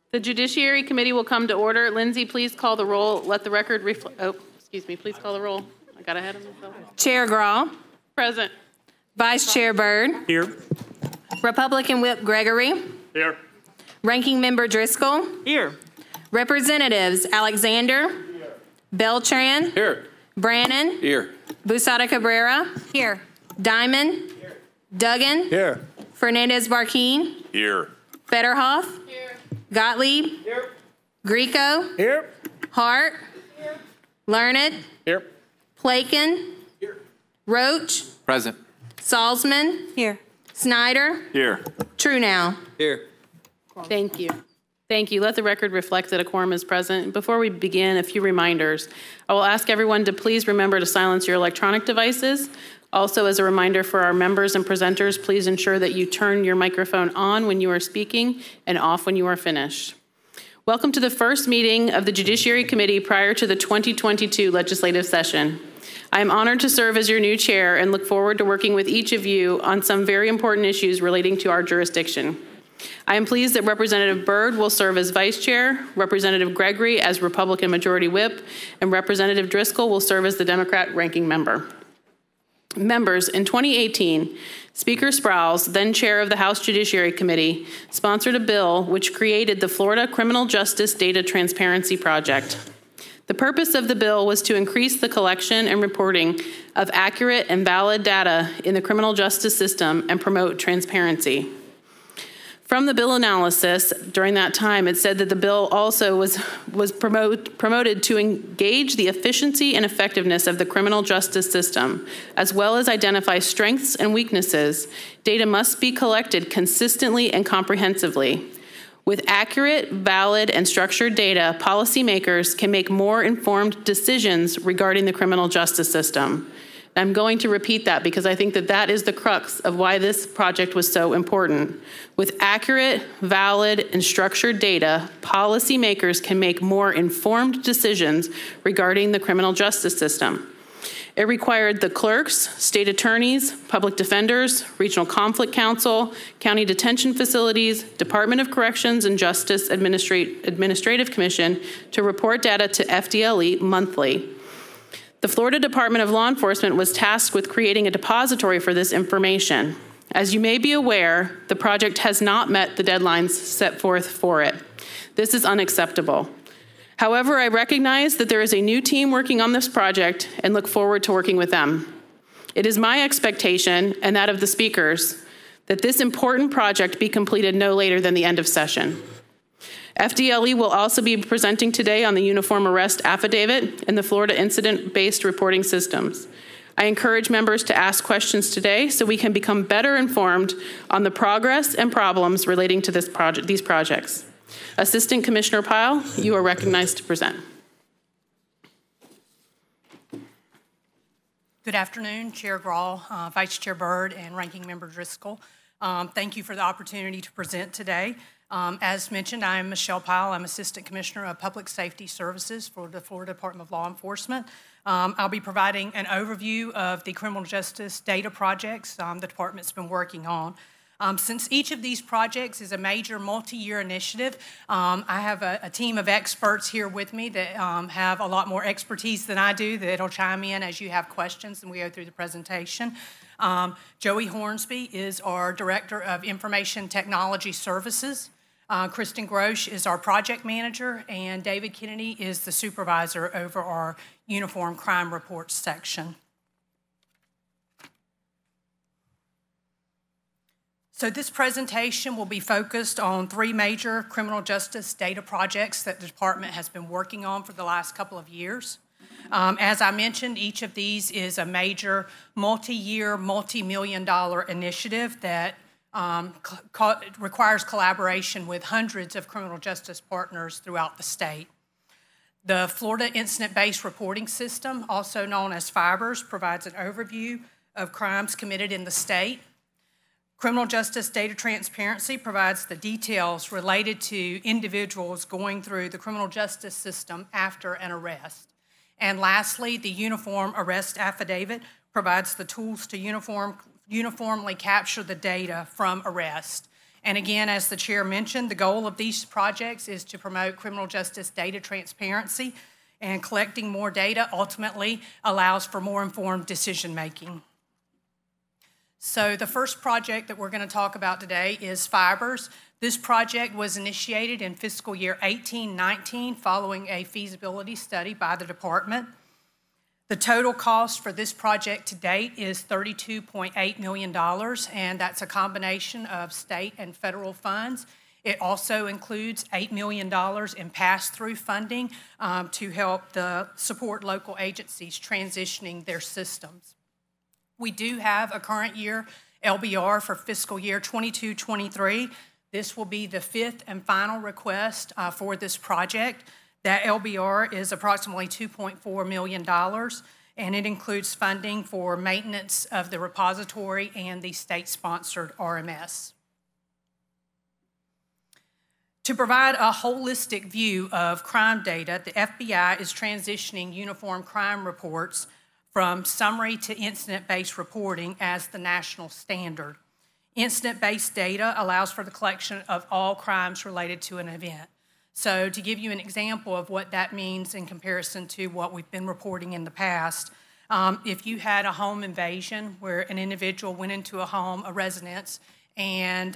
The Judiciary Committee will come to order. Lindsay, please call the roll. Let the record reflect. Oh, excuse me. Please call the roll. I got ahead of myself. Chair Grawl. Present. Vice Chair Byrd. Here. Republican Whip Gregory. Here. Ranking Member Driscoll. Here. Representatives Alexander. Beltran. Here. Brannon. Here. Busada Cabrera. Here. Diamond. Here. Duggan. Here. Fernandez Barquin. Here. Federhoff. Here. Gottlieb. Here. Greco. Here. Hart. Here. Learned. Here. Plakin. Here. Roach. Present. Salzman. Here. Snyder. Here. True now. Here. Thank you. Thank you. Let the record reflect that a quorum is present. Before we begin, a few reminders. I will ask everyone to please remember to silence your electronic devices. Also, as a reminder for our members and presenters, please ensure that you turn your microphone on when you are speaking and off when you are finished. Welcome to the first meeting of the Judiciary Committee prior to the 2022 legislative session. I am honored to serve as your new chair and look forward to working with each of you on some very important issues relating to our jurisdiction. I am pleased that Representative Byrd will serve as vice chair, Representative Gregory as Republican Majority Whip, and Representative Driscoll will serve as the Democrat ranking member. Members, in 2018, Speaker Sprowls, then chair of the House Judiciary Committee, sponsored a bill which created the Florida Criminal Justice Data Transparency Project. The purpose of the bill was to increase the collection and reporting of accurate and valid data in the criminal justice system and promote transparency. From the bill analysis during that time, it said that the bill also was promoted to engage the efficiency and effectiveness of the criminal justice system, as well as identify strengths and weaknesses. Data must be collected consistently and comprehensively. With accurate, valid, and structured data, policymakers can make more informed decisions regarding the criminal justice system. I'm going to repeat that because I think that that is the crux of why this project was so important. With accurate, valid, and structured data, policymakers can make more informed decisions regarding the criminal justice system. It required the clerks, state attorneys, public defenders, regional conflict counsel, county detention facilities, Department of Corrections and Justice Administrative Commission to report data to FDLE monthly. The Florida Department of Law Enforcement was tasked with creating a depository for this information. As you may be aware, the project has not met the deadlines set forth for it. This is unacceptable. However, I recognize that there is a new team working on this project and look forward to working with them. It is my expectation, and that of the speakers, that this important project be completed no later than the end of session. FDLE will also be presenting today on the uniform arrest affidavit and the Florida incident-based reporting systems. I encourage members to ask questions today so we can become better informed on the progress and problems relating to these projects. Assistant Commissioner Pyle, you are recognized to present. Good afternoon, Chair Grawl, Vice Chair Byrd, and Ranking Member Driscoll. Thank you for the opportunity to present today. As mentioned, I am Michelle Pyle. I'm Assistant Commissioner of Public Safety Services for the Florida Department of Law Enforcement. I'll be providing an overview of the criminal justice data projects the department's been working on. Since each of these projects is a major multi-year initiative, I have a team of experts here with me that have a lot more expertise than I do that'll chime in as you have questions and we go through the presentation. Joey Hornsby is our Director of Information Technology Services. Kristen Grosh is our project manager, and David Kennedy is the supervisor over our Uniform Crime Reports section. So this presentation will be focused on three major criminal justice data projects that the department has been working on for the last couple of years. As I mentioned, each of these is a major multi-year, multi-million-dollar initiative that requires collaboration with hundreds of criminal justice partners throughout the state. The Florida Incident-Based Reporting System, also known as FIBRS, provides an overview of crimes committed in the state. Criminal Justice Data Transparency provides the details related to individuals going through the criminal justice system after an arrest. And lastly, the Uniform Arrest Affidavit provides the tools to uniformly capture the data from arrest. And again, as the chair mentioned, the goal of these projects is to promote criminal justice data transparency, and collecting more data ultimately allows for more informed decision making. So the first project that we're going to talk about today is Fibers. This project was initiated in fiscal year 18-19 following a feasibility study by the department. The total cost for this project to date is $32.8 million, and that's a combination of state and federal funds. It also includes $8 million in pass-through funding to help support local agencies transitioning their systems. We do have a current year LBR for fiscal year 22-23. This will be the fifth and final request for this project. That LBR is approximately $2.4 million, and it includes funding for maintenance of the repository and the state-sponsored RMS. To provide a holistic view of crime data, the FBI is transitioning uniform crime reports from summary to incident-based reporting as the national standard. Incident-based data allows for the collection of all crimes related to an event. So to give you an example of what that means in comparison to what we've been reporting in the past, if you had a home invasion where an individual went into a home, a residence, and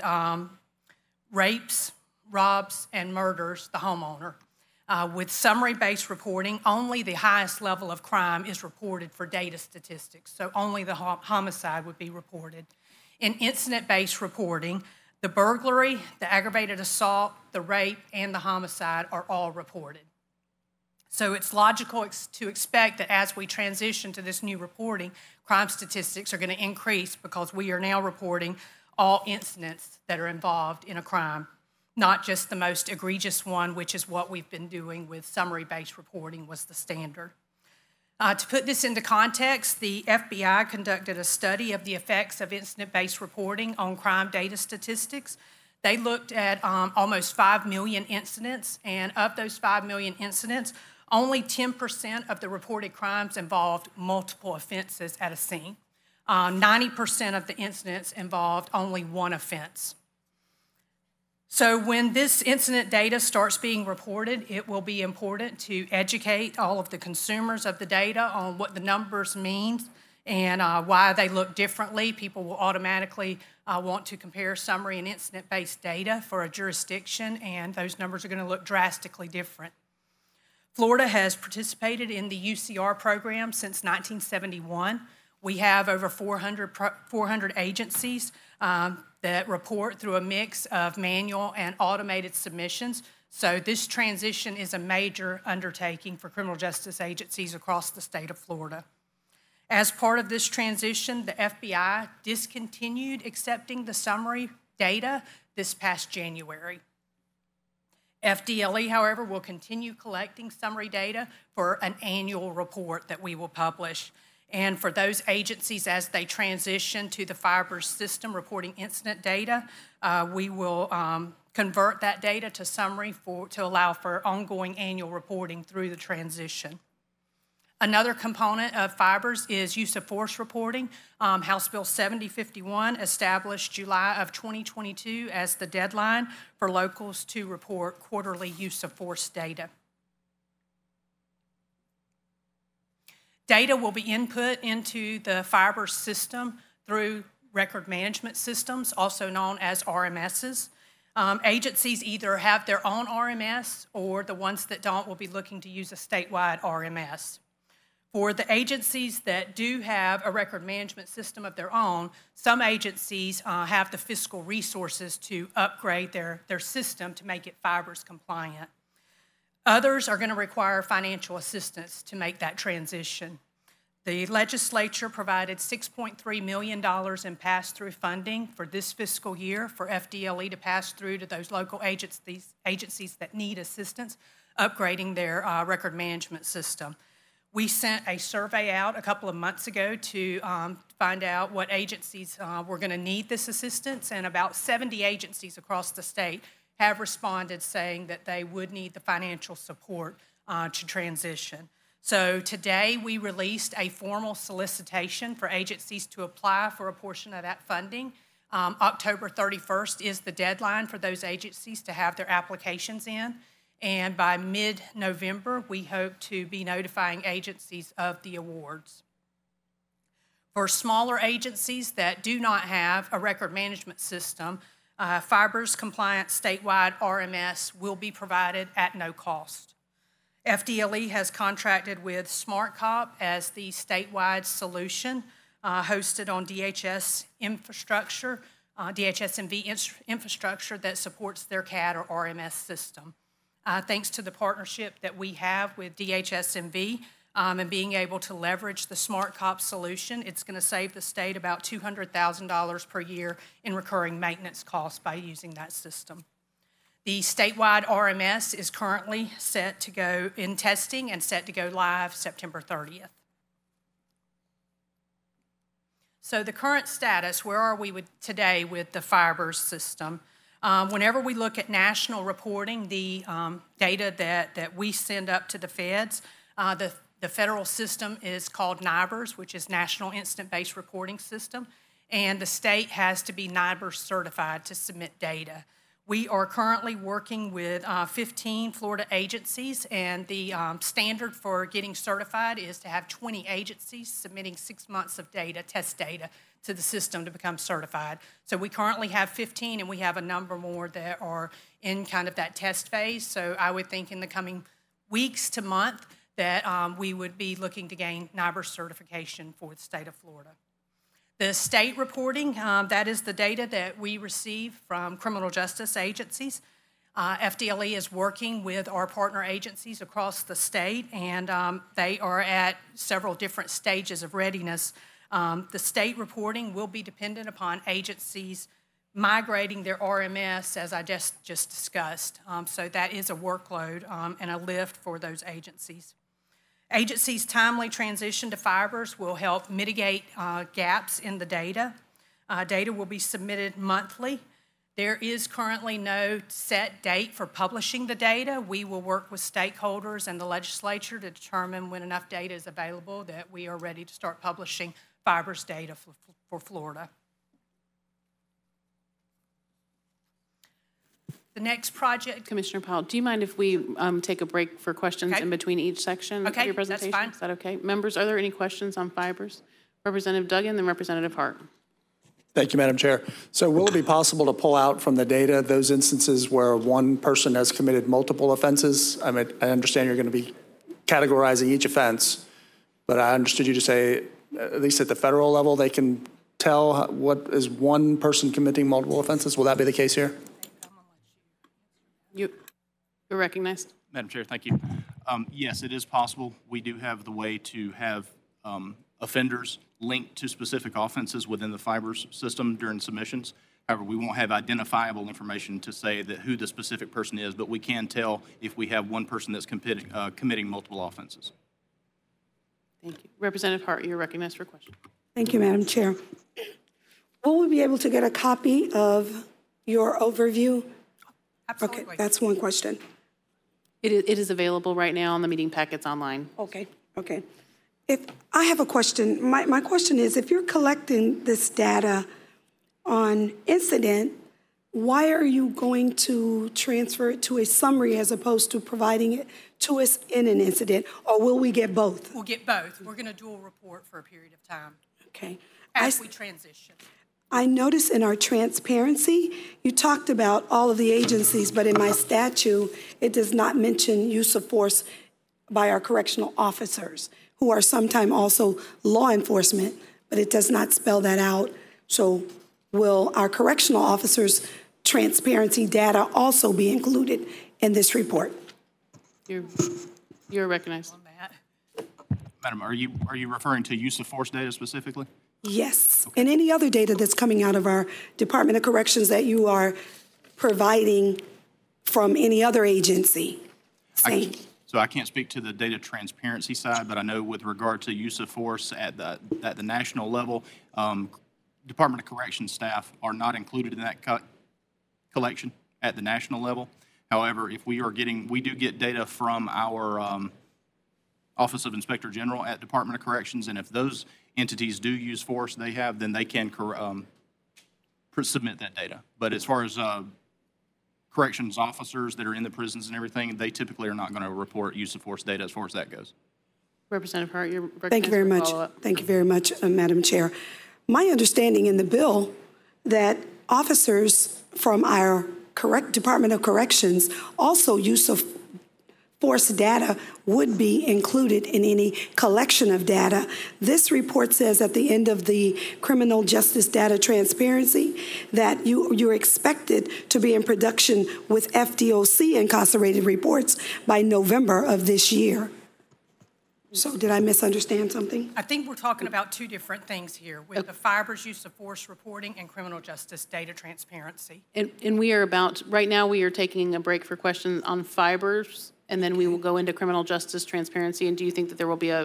rapes, robs, and murders the homeowner, with summary-based reporting, only the highest level of crime is reported for data statistics, so only the homicide would be reported. In incident-based reporting, the burglary, the aggravated assault, the rape, and the homicide are all reported. So it's logical to expect that as we transition to this new reporting, crime statistics are going to increase because we are now reporting all incidents that are involved in a crime, not just the most egregious one, which is what we've been doing with summary-based reporting was the standard. To put this into context, the FBI conducted a study of the effects of incident-based reporting on crime data statistics. They looked at almost 5 million incidents, and of those 5 million incidents, only 10% of the reported crimes involved multiple offenses at a scene. 90% of the incidents involved only one offense. So when this incident data starts being reported, it will be important to educate all of the consumers of the data on what the numbers mean and why they look differently. People will automatically want to compare summary and incident-based data for a jurisdiction, and those numbers are going to look drastically different. Florida has participated in the UCR program since 1971. We have over 400 agencies that report through a mix of manual and automated submissions. So this transition is a major undertaking for criminal justice agencies across the state of Florida. As part of this transition, the FBI discontinued accepting the summary data this past January. FDLE, however, will continue collecting summary data for an annual report that we will publish. And for those agencies, as they transition to the Fibers system reporting incident data, we will convert that data to summary to allow for ongoing annual reporting through the transition. Another component of Fibers is use of force reporting. House Bill 7051 established July of 2022 as the deadline for locals to report quarterly use of force data. Data will be input into the Fibers system through record management systems, also known as RMSs. Agencies either have their own RMS, or the ones that don't will be looking to use a statewide RMS. For the agencies that do have a record management system of their own, some agencies have the fiscal resources to upgrade their system to make it Fibers compliant. Others are going to require financial assistance to make that transition. The legislature provided $6.3 million in pass-through funding for this fiscal year for FDLE to pass through to those local agencies that need assistance upgrading their record management system. We sent a survey out a couple of months ago to find out what agencies were going to need this assistance, and about 70 agencies across the state have responded saying that they would need the financial support to transition. So today we released a formal solicitation for agencies to apply for a portion of that funding. October 31st is the deadline for those agencies to have their applications in. And by mid-November, we hope to be notifying agencies of the awards. For smaller agencies that do not have a record management system, Fibers compliant statewide RMS will be provided at no cost. FDLE has contracted with SmartCop as the statewide solution hosted on DHS infrastructure, DHS&V infrastructure that supports their CAD or RMS system. Thanks to the partnership that we have with DHS&V and being able to leverage the SmartCop solution, it's going to save the state about $200,000 per year in recurring maintenance costs by using that system. The statewide RMS is currently set to go in testing and set to go live September 30th. So the current status, where are we today with the Fibers system? Whenever we look at national reporting, the data that we send up to the feds, the federal system is called NIBRS, which is National Instant-Based Reporting System, and the state has to be NIBRS certified to submit data. We are currently working with 15 Florida agencies, and the standard for getting certified is to have 20 agencies submitting 6 months of data, test data, to the system to become certified. So we currently have 15, and we have a number more that are in kind of that test phase. So I would think in the coming weeks to month that we would be looking to gain NIBRS certification for the state of Florida. The state reporting, that is the data that we receive from criminal justice agencies. FDLE is working with our partner agencies across the state, and they are at several different stages of readiness. The state reporting will be dependent upon agencies migrating their RMS, as I just discussed. So that is a workload and a lift for those agencies. Agencies' timely transition to Fibers will help mitigate gaps in the data. Data will be submitted monthly. There is currently no set date for publishing the data. We will work with stakeholders and the legislature to determine when enough data is available that we are ready to start publishing Fibers data for Florida. The next project. Commissioner Powell, do you mind if we take a break for questions in between each section of your presentation? That's fine. Is that okay? Members, are there any questions on Fibers? Representative Duggan, then Representative Hart. Thank you, Madam Chair. So will it be possible to pull out from the data those instances where one person has committed multiple offenses? I mean, I understand you're going to be categorizing each offense, but I understood you to say, at least at the federal level, they can tell what is one person committing multiple offenses. Will that be the case here? You're recognized. Madam Chair, thank you. Yes, it is possible. We do have the way to have offenders linked to specific offenses within the Fibers system during submissions. However, we won't have identifiable information to say that who the specific person is, but we can tell if we have one person that's committing multiple offenses. Thank you. Representative Hart, you're recognized for a question. Thank you, Madam Chair. Will we be able to get a copy of your overview? Absolutely. Okay, that's one question. It is available right now on the meeting packets online. Okay. If I have a question, my question is, if you're collecting this data on incident, why are you going to transfer it to a summary as opposed to providing it to us in an incident, or will we get both? We'll get both. We're going to dual report for a period of time Okay. as we transition. I noticed in our transparency, you talked about all of the agencies, but in my statute, it does not mention use of force by our correctional officers, who are sometimes also law enforcement, but it does not spell that out. So will our correctional officers' transparency data also be included in this report? You're recognized. Madam, are you referring to use of force data specifically? Yes, and any other data that's coming out of our Department of Corrections that you are providing from any other agency? Same. So I can't speak to the data transparency side, but I know with regard to use of force at the national level, Department of Corrections staff are not included in that collection at the national level. However, if we do get data from our Office of Inspector General at Department of Corrections, and if those entities do use force then they can submit that data. But as far as corrections officers that are in the prisons and everything, they typically are not going to report use of force data as far as that goes. Representative Hart, you're recognized Thank you very for much. follow-up. Thank you very much, Madam Chair. My understanding in the bill that officers from our Department of Corrections also use of force data would be included in any collection of data. This report says at the end of the criminal justice data transparency that you're expected to be in production with FDOC incarcerated reports by November of this year. So did I misunderstand something? I think we're talking about two different things here with the fibers use of force reporting and criminal justice data transparency. And we are about, right now, we are taking a break for questions on fibers, and then we will go into criminal justice transparency. And do you think that there will be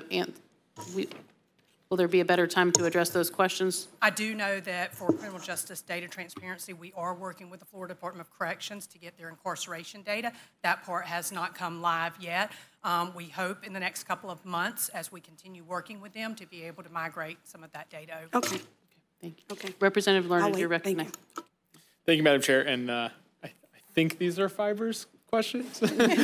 will there be a better time to address those questions? I do know that for criminal justice data transparency, we are working with the Florida Department of Corrections to get their incarceration data. That part has not come live yet. We hope in the next couple of months, as we continue working with them, to be able to migrate some of that data over. Okay. Thank you. Okay. Representative I'll Lerner, wait. you're Thank you. recognized. Thank you, Madam Chair. And I think these are fibers questions.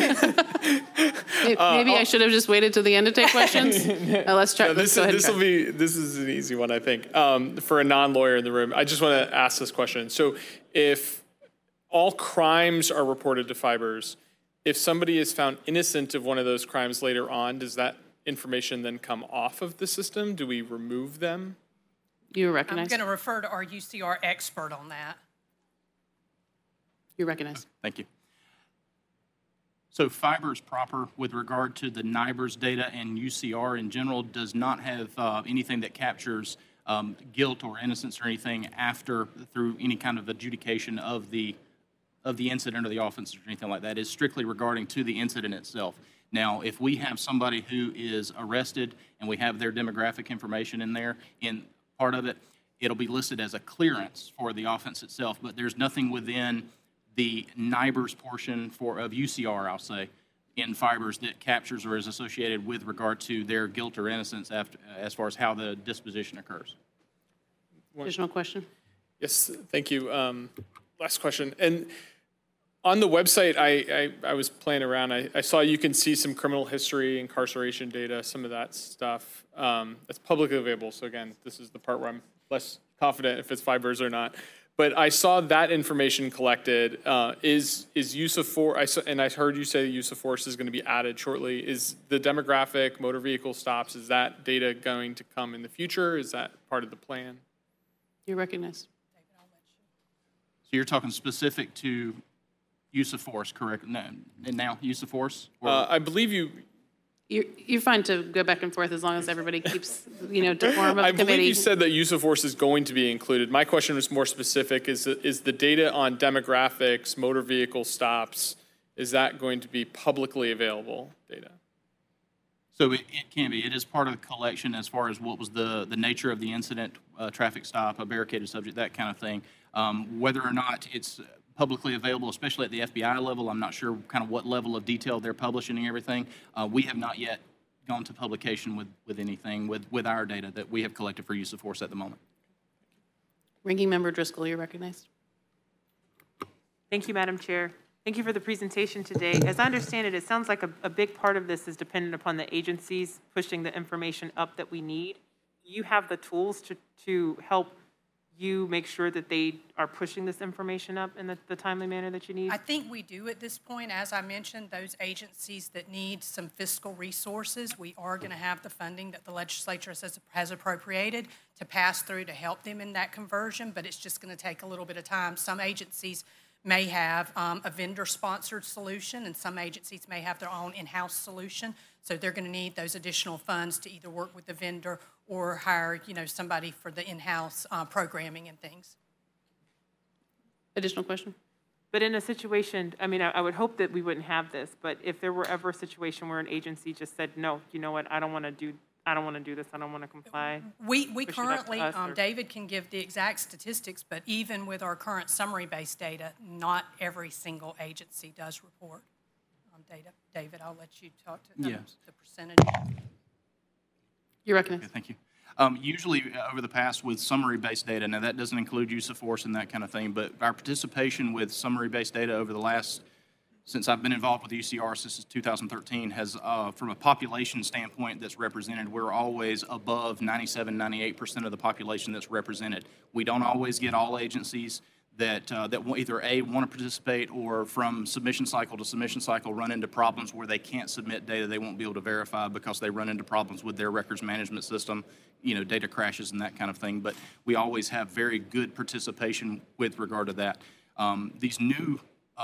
Maybe I should have just waited till the end to take questions. Let's try. Let's go ahead. This is an easy one, I think. For a non-lawyer in the room, I just want to ask this question. So if all crimes are reported to fibers, if somebody is found innocent of one of those crimes later on, does that information then come off of the system? Do we remove them? You're I'm recognized. going to refer to our UCR expert on that. You're recognized. Thank you. So fibers proper with regard to the NIBRS data and UCR in general does not have anything that captures guilt or innocence or anything after through any kind of adjudication of the incident or the offense or anything like that. It's strictly regarding to the incident itself. Now, if we have somebody who is arrested and we have their demographic information in there, in part of it, it'll be listed as a clearance for the offense itself, but there's nothing within the NIBRS portion of UCR, I'll say, in fibers that captures or is associated with regard to their guilt or innocence as far as how the disposition occurs. Additional question? Yes, thank you. Last question. And on the website, I was playing around. I saw you can see some criminal history, incarceration data, some of that stuff. That's publicly available. So again, this is the part where I'm less confident if it's fibers or not. But I saw that information collected. Is use of force, and I heard you say use of force is going to be added shortly. Is the demographic, motor vehicle stops, is that data going to come in the future? Is that part of the plan? You're recognized. So you're talking specific to use of force, correct? No, and now use of force? I believe You're fine to go back and forth as long as everybody keeps, decorum of the I committee. believe you said that use of force is going to be included. My question was more specific. Is the data on demographics, motor vehicle stops, is that going to be publicly available data? So it can be. It is part of the collection as far as what was the nature of the incident, traffic stop, a barricaded subject, that kind of thing. Whether or not it's publicly available, especially at the FBI level, I'm not sure kind of what level of detail they're publishing and everything. We have not yet gone to publication with anything with our data that we have collected for use of force at the moment. Ranking Member Driscoll, you're recognized. Thank you, Madam Chair. Thank you for the presentation today. As I understand it, it sounds like a big part of this is dependent upon the agencies pushing the information up that we need. Do you have the tools to help you make sure that they are pushing this information up in the timely manner that you need? I think we do at this point. As I mentioned, those agencies that need some fiscal resources, we are going to have the funding that the legislature has appropriated to pass through to help them in that conversion, but it's just going to take a little bit of time. Some agencies may have a vendor-sponsored solution, and some agencies may have their own in-house solution. So they're going to need those additional funds to either work with the vendor or hire, somebody for the in-house programming and things. Additional question? But in a situation, I would hope that we wouldn't have this, but if there were ever a situation where an agency just said, no, you know what, I don't want to do this, I don't want to comply. We currently, David can give the exact statistics, but even with our current summary-based data, not every single agency does report data. David, I'll let you talk to the percentage. You're recognized. Okay, thank you. Usually over the past with summary-based data, now that doesn't include use of force and that kind of thing, but our participation with summary-based data over the last, since I've been involved with UCR since 2013, has, from a population standpoint that's represented, we're always above 97, 98% of the population that's represented. We don't always get all agencies that either A, want to participate, or from submission cycle to submission cycle run into problems where they can't submit data they won't be able to verify because they run into problems with their records management system, data crashes and that kind of thing. But we always have very good participation with regard to that. These new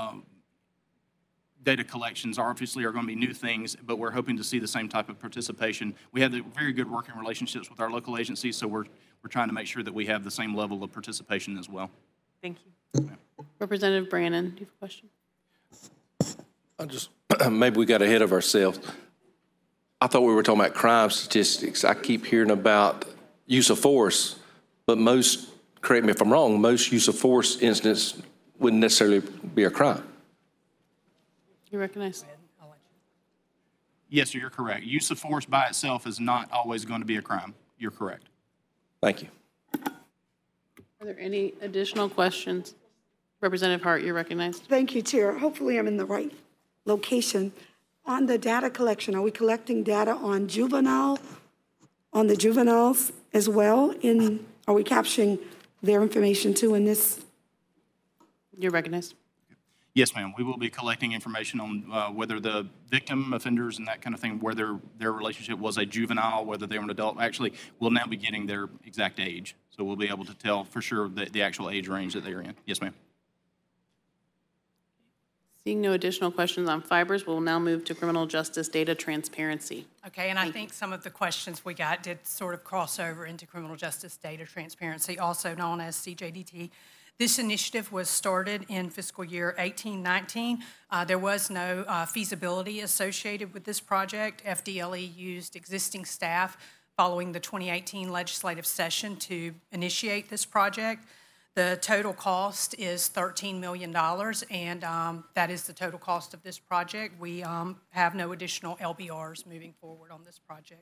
data collections obviously are going to be new things, but we're hoping to see the same type of participation. We have very good working relationships with our local agencies, so we're trying to make sure that we have the same level of participation as well. Thank you. Representative Brannon, do you have a question? Maybe we got ahead of ourselves. I thought we were talking about crime statistics. I keep hearing about use of force, but most, correct me if I'm wrong, most use of force incidents wouldn't necessarily be a crime. You recognize? Yes, sir, you're correct. Use of force by itself is not always going to be a crime. You're correct. Thank you. Are there any additional questions? Representative Hart, you're recognized. Thank you, Chair. Hopefully I'm in the right location. On the data collection, are we collecting data on the juveniles as well? Are we capturing their information too in this? You're recognized. Yes, ma'am. We will be collecting information on whether the victim offenders and that kind of thing, whether their relationship was a juvenile, whether they were an adult. Actually, we'll now be getting their exact age. So we'll be able to tell for sure the actual age range that they're in. Yes, ma'am. Seeing no additional questions on fibers, we'll now move to criminal justice data transparency. Okay, and I think some of the questions we got did sort of cross over into criminal justice data transparency, also known as CJDT. This initiative was started in fiscal year 18-19. There was no feasibility associated with this project. FDLE used existing staff following the 2018 legislative session to initiate this project. The total cost is $13 million, and that is the total cost of this project. We have no additional LBRs moving forward on this project.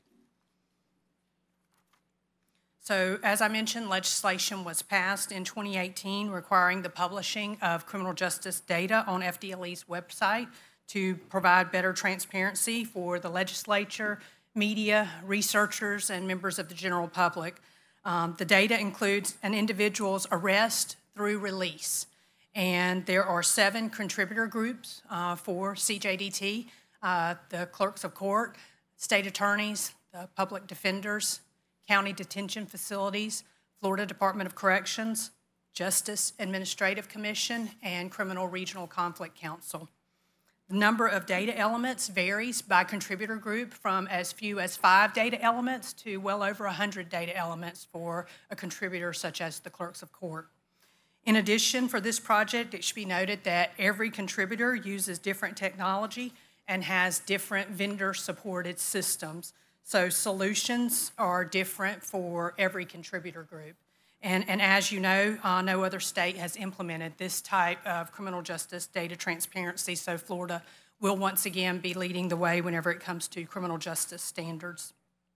So, as I mentioned, legislation was passed in 2018 requiring the publishing of criminal justice data on FDLE's website to provide better transparency for the legislature, media, researchers, and members of the general public. The data includes an individual's arrest through release. And there are 7 contributor groups for CJDT, the clerks of court, state attorneys, the public defenders, county detention facilities, Florida Department of Corrections, Justice Administrative Commission, and Criminal Regional Conflict Council. The number of data elements varies by contributor group from as few as 5 data elements to well over 100 data elements for a contributor such as the clerks of court. In addition, for this project, it should be noted that every contributor uses different technology and has different vendor-supported systems. So solutions are different for every contributor group. And as you know, no other state has implemented this type of criminal justice data transparency, so Florida will once again be leading the way whenever it comes to criminal justice standards.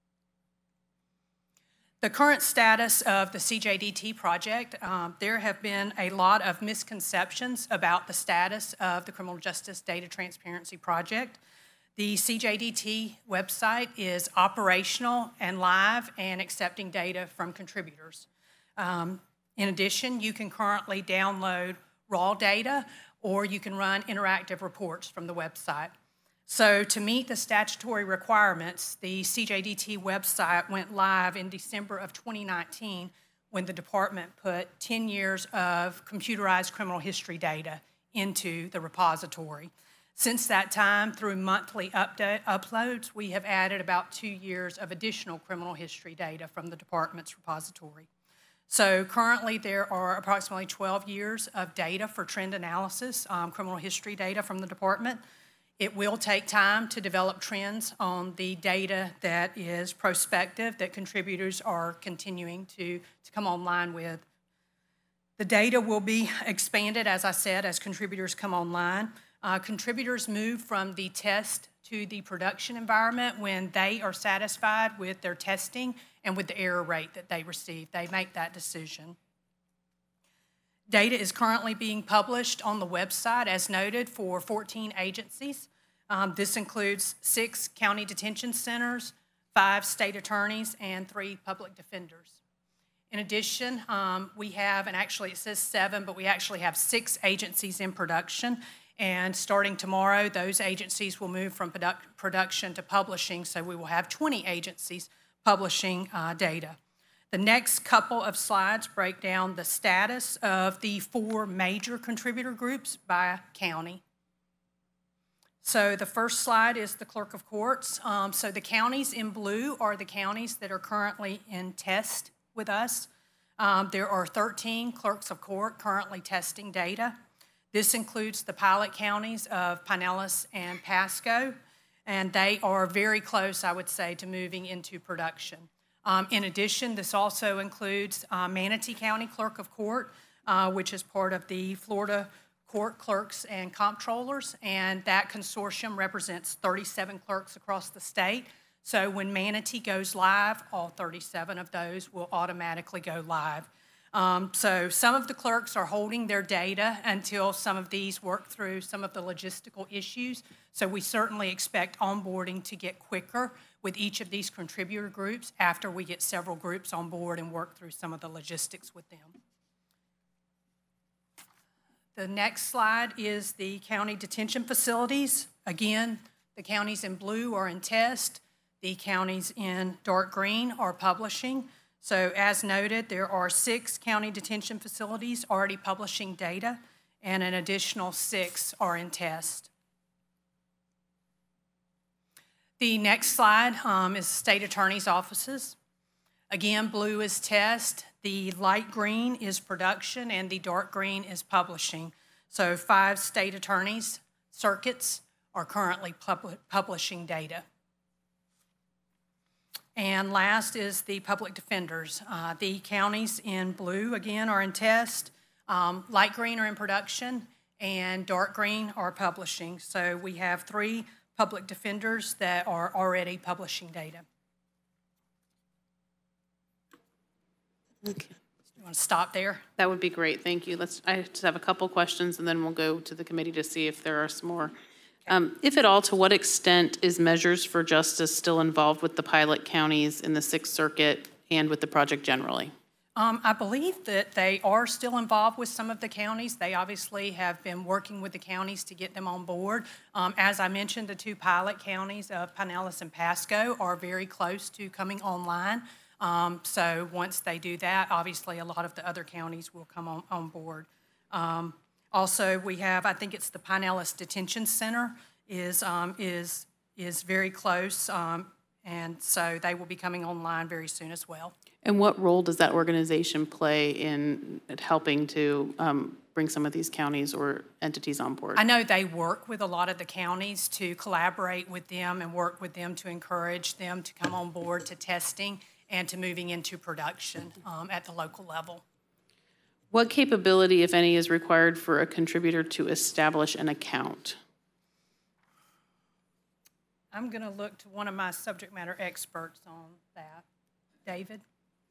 The current status of the CJDT project, there have been a lot of misconceptions about the status of the criminal justice data transparency project. The CJDT website is operational and live and accepting data from contributors. In addition, you can currently download raw data or you can run interactive reports from the website. So to meet the statutory requirements, the CJDT website went live in December of 2019 when the department put 10 years of computerized criminal history data into the repository. Since that time, through monthly uploads, we have added about 2 years of additional criminal history data from the department's repository. So currently there are approximately 12 years of data for trend analysis, criminal history data from the department. It will take time to develop trends on the data that is prospective, that contributors are continuing to come online with. The data will be expanded, as I said, as contributors come online. Contributors move from the test to the production environment when they are satisfied with their testing and with the error rate that they receive. They make that decision. Data is currently being published on the website, as noted, for 14 agencies. This includes 6 county detention centers, 5 state attorneys, and 3 public defenders. In addition, we have, and actually it says 7, but we actually have 6 agencies in production. And starting tomorrow, those agencies will move from production to publishing, so we will have 20 agencies publishing data. The next couple of slides break down the status of the 4 major contributor groups by county. So the first slide is the clerk of courts. So the counties in blue are the counties that are currently in test with us. There are 13 clerks of court currently testing data. This includes the pilot counties of Pinellas and Pasco, and they are very close, I would say, to moving into production. In addition, this also includes Manatee County Clerk of Court, which is part of the Florida Court Clerks and Comptrollers, and that consortium represents 37 clerks across the state. So when Manatee goes live, all 37 of those will automatically go live. So some of the clerks are holding their data until some of these work through some of the logistical issues. So we certainly expect onboarding to get quicker with each of these contributor groups after we get several groups on board and work through some of the logistics with them. The next slide is the county detention facilities. Again, the counties in blue are in test. The counties in dark green are publishing. So as noted, there are 6 county detention facilities already publishing data, and an additional 6 are in test. The next slide is state attorney's offices. Again, blue is test, the light green is production, and the dark green is publishing. So 5 state attorneys' circuits are currently publishing data. And last is the public defenders. The counties in blue, again, are in test. Light green are in production, and dark green are publishing. So we have 3 public defenders that are already publishing data. Okay. You want to stop there? That would be great, thank you. I just have a couple questions, and then we'll go to the committee to see if there are some more. If at all, to what extent is Measures for Justice still involved with the pilot counties in the Sixth Circuit and with the project generally? I believe that they are still involved with some of the counties. They obviously have been working with the counties to get them on board. As I mentioned, the 2 pilot counties of Pinellas and Pasco are very close to coming online. So once they do that, obviously a lot of the other counties will come on board. Also, we have, I think it's the Pinellas Detention Center is very close, and so they will be coming online very soon as well. And what role does that organization play in helping to bring some of these counties or entities on board? I know they work with a lot of the counties to collaborate with them and work with them to encourage them to come on board to testing and to moving into production at the local level. What capability, if any, is required for a contributor to establish an account? I'm going to look to one of my subject matter experts on that. David?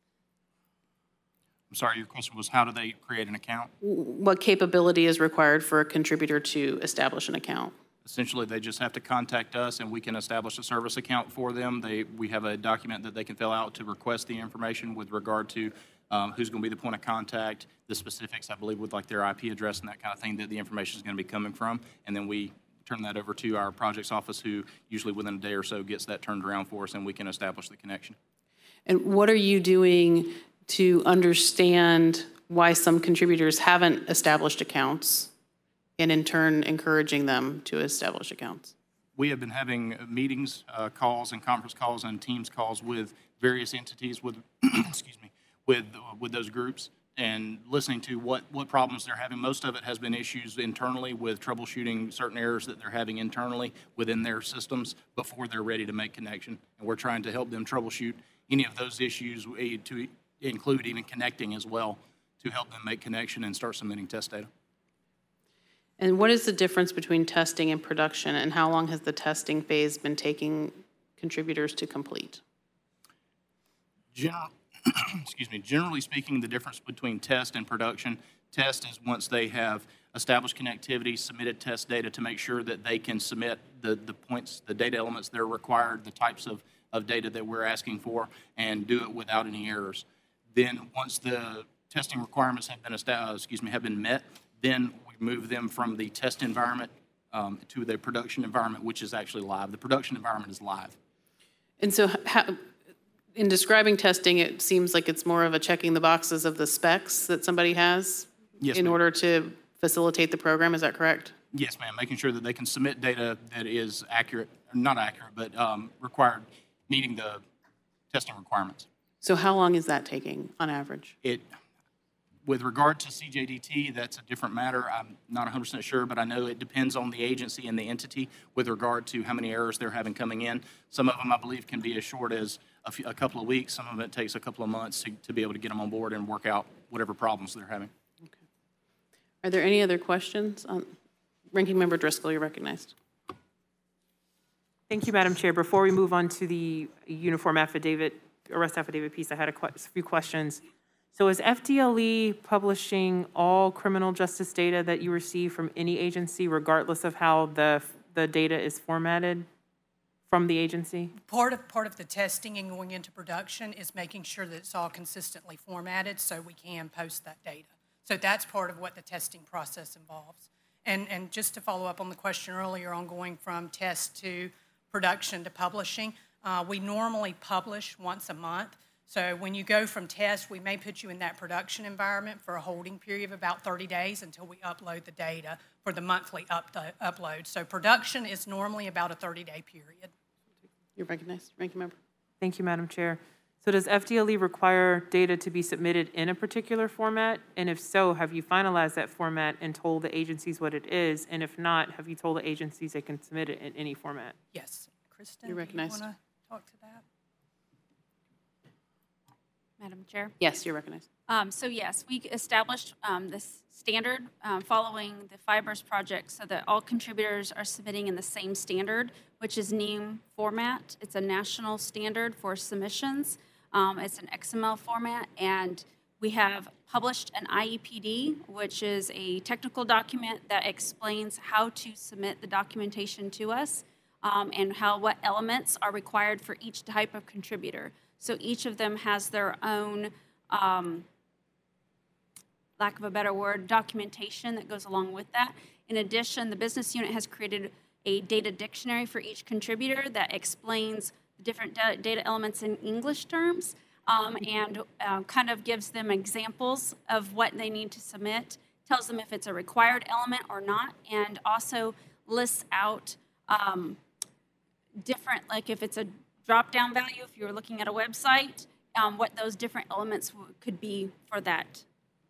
I'm sorry, your question was how do they create an account? What capability is required for a contributor to establish an account? Essentially, they just have to contact us and we can establish a service account for them. We have a document that they can fill out to request the information with regard to who's going to be the point of contact, the specifics, I believe, with like their IP address and that kind of thing that the information is going to be coming from. And then we turn that over to our projects office, who usually within a day or so gets that turned around for us, and we can establish the connection. And what are you doing to understand why some contributors haven't established accounts, and in turn encouraging them to establish accounts? We have been having meetings, calls, and conference calls and Teams calls with various entities, with excuse me, with those groups, and listening to what problems they're having. Most of it has been issues internally with troubleshooting certain errors that they're having internally within their systems before they're ready to make connection. And we're trying to help them troubleshoot any of those issues, to include even connecting as well, to help them make connection and start submitting test data. And what is the difference between testing and production, and how long has the testing phase been taking contributors to complete? Generally speaking, the difference between test and production, test is once they have established connectivity, submitted test data to make sure that they can submit the points, the data elements that are required, the types of data that we're asking for, and do it without any errors. Then once the testing requirements have been met, then we move them from the test environment to the production environment, which is actually live. The production environment is live. And so in describing testing, it seems like it's more of a checking the boxes of the specs that somebody has in order to facilitate the program. Is that correct? Yes, ma'am. Making sure that they can submit data that is accurate, not accurate, but required, meeting the testing requirements. So how long is that taking on average? With regard to CJDT, that's a different matter. I'm not 100% sure, but I know it depends on the agency and the entity with regard to how many errors they're having coming in. Some of them, I believe, can be as short as a couple of weeks. Some of it takes a couple of months to be able to get them on board and work out whatever problems they're having. Okay. Are there any other questions? Ranking Member Driscoll, you're recognized. Thank you, Madam Chair. Before we move on to the uniform affidavit, arrest affidavit piece, I had a few questions. So is FDLE publishing all criminal justice data that you receive from any agency, regardless of how the data is formatted from the agency? Part of the testing and going into production is making sure that it's all consistently formatted so we can post that data. So that's part of what the testing process involves. And just to follow up on the question earlier on going from test to production to publishing, we normally publish once a month. So when you go from test, we may put you in that production environment for a holding period of about 30 days until we upload the data for the monthly upload. So production is normally about a 30-day period. You're recognized. Ranking Member. Thank you, Madam Chair. So does FDLE require data to be submitted in a particular format? And if so, have you finalized that format and told the agencies what it is? And if not, have you told the agencies they can submit it in any format? Yes. Kristen, You're recognized. do you want to talk to that? Madam Chair? Yes, you're recognized. So yes, we established this standard following the Fibers project so that all contributors are submitting in the same standard, which is NEAM format. It's a national standard for submissions. It's an XML format, and we have published an IEPD, which is a technical document that explains how to submit the documentation to us and what elements are required for each type of contributor. So each of them has their own, lack of a better word, documentation that goes along with that. In addition, the business unit has created a data dictionary for each contributor that explains the different data elements in English terms and kind of gives them examples of what they need to submit, tells them if it's a required element or not, and also lists out different, like if it's a drop-down value, if you're looking at a website, what those different elements could be for that.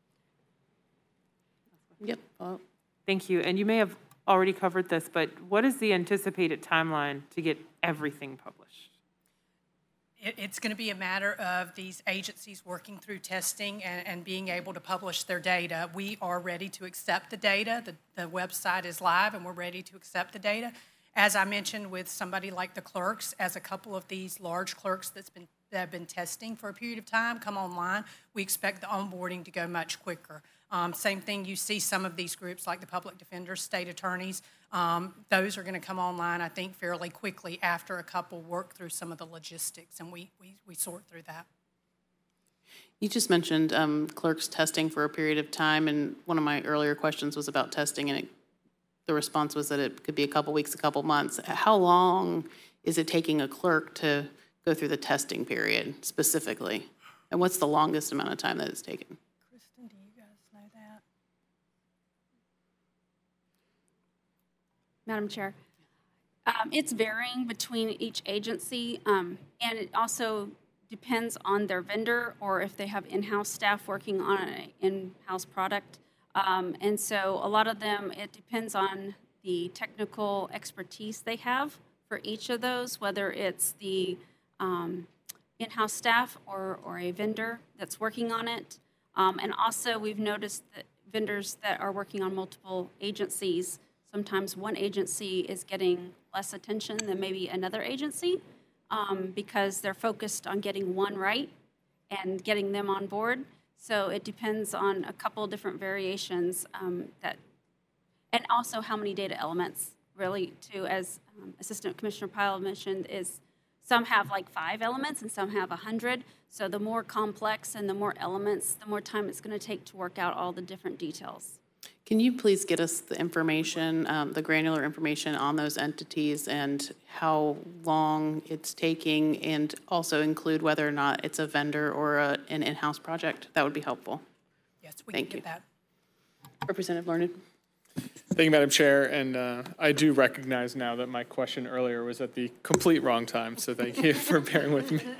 Yep. Thank you. And you may have already covered this, but what is the anticipated timeline to get everything published? It's going to be a matter of these agencies working through testing and being able to publish their data. We are ready to accept the data. The website is live, and we're ready to accept the data. As I mentioned with somebody like the clerks, as a couple of these large clerks that have been testing for a period of time come online, we expect the onboarding to go much quicker. Same thing, you see some of these groups like the public defenders, state attorneys, those are going to come online, I think, fairly quickly after a couple work through some of the logistics, and we sort through that. You just mentioned clerks testing for a period of time, and one of my earlier questions was about testing, and the response was that it could be a couple weeks, a couple months. How long is it taking a clerk to go through the testing period specifically? And what's the longest amount of time that it's taken? Kristen, do you guys know that? Madam Chair, it's varying between each agency, and it also depends on their vendor or if they have in-house staff working on an in-house product. And so a lot of them, it depends on the technical expertise they have for each of those, whether it's the in-house staff or a vendor that's working on it. And also we've noticed that vendors that are working on multiple agencies, sometimes one agency is getting less attention than maybe another agency because they're focused on getting one right. and getting them on board. So it depends on a couple different variations and also how many data elements really too, as Assistant Commissioner Pyle mentioned, is some have like 5 elements and some have 100. So the more complex and the more elements, the more time it's going to take to work out all the different details. Can you please get us the information, the granular information on those entities and how long it's taking, and also include whether or not it's a vendor or an in-house project? That would be helpful. Yes, we can get that. Representative Learned. Thank you, Madam Chair, and I do recognize now that my question earlier was at the complete wrong time, so thank you for bearing with me.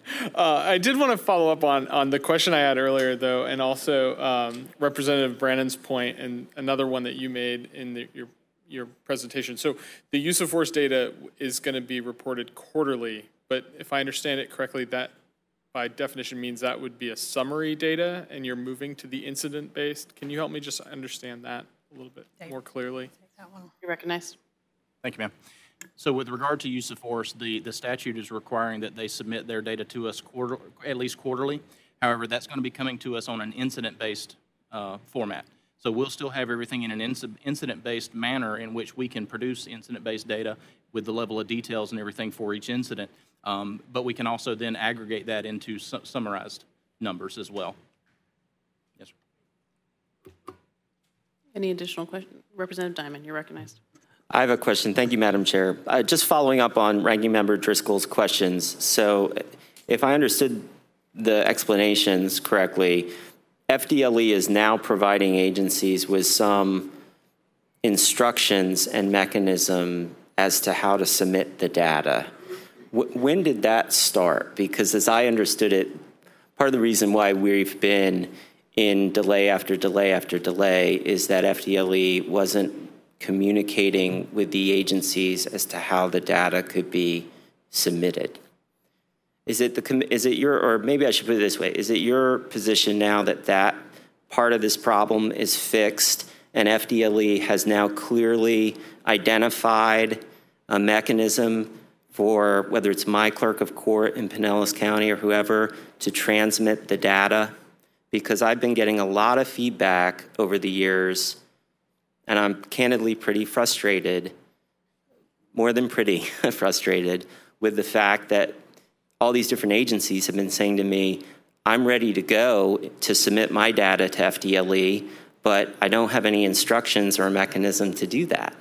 I did want to follow up on the question I had earlier, though, and also Representative Brannon's point, and another one that you made in your presentation. So the use of force data is going to be reported quarterly, but if I understand it correctly, that by definition means that would be a summary data, and you're moving to the incident-based. Can you help me just understand that a little bit more clearly? You're recognized. Thank you, ma'am. So with regard to use of force, the statute is requiring that they submit their data to us at least quarterly. However, that's going to be coming to us on an incident-based format. So we'll still have everything in an incident-based manner in which we can produce incident-based data with the level of details and everything for each incident. But we can also then aggregate that into summarized numbers as well. Yes, sir. Any additional questions? Representative Diamond, you're recognized. I have a question. Thank you, Madam Chair. Just following up on Ranking Member Driscoll's questions. So if I understood the explanations correctly, FDLE is now providing agencies with some instructions and mechanism as to how to submit the data. When did that start? Because as I understood it, part of the reason why we've been in delay after delay after delay is that FDLE wasn't communicating with the agencies as to how the data could be submitted. Is it your, or maybe I should put it this way, is it your position now that that part of this problem is fixed and FDLE has now clearly identified a mechanism for whether it's my clerk of court in Pinellas County or whoever to transmit the data? Because I've been getting a lot of feedback over the years, and I'm candidly pretty frustrated, more than pretty frustrated, with the fact that all these different agencies have been saying to me, I'm ready to go to submit my data to FDLE, but I don't have any instructions or a mechanism to do that.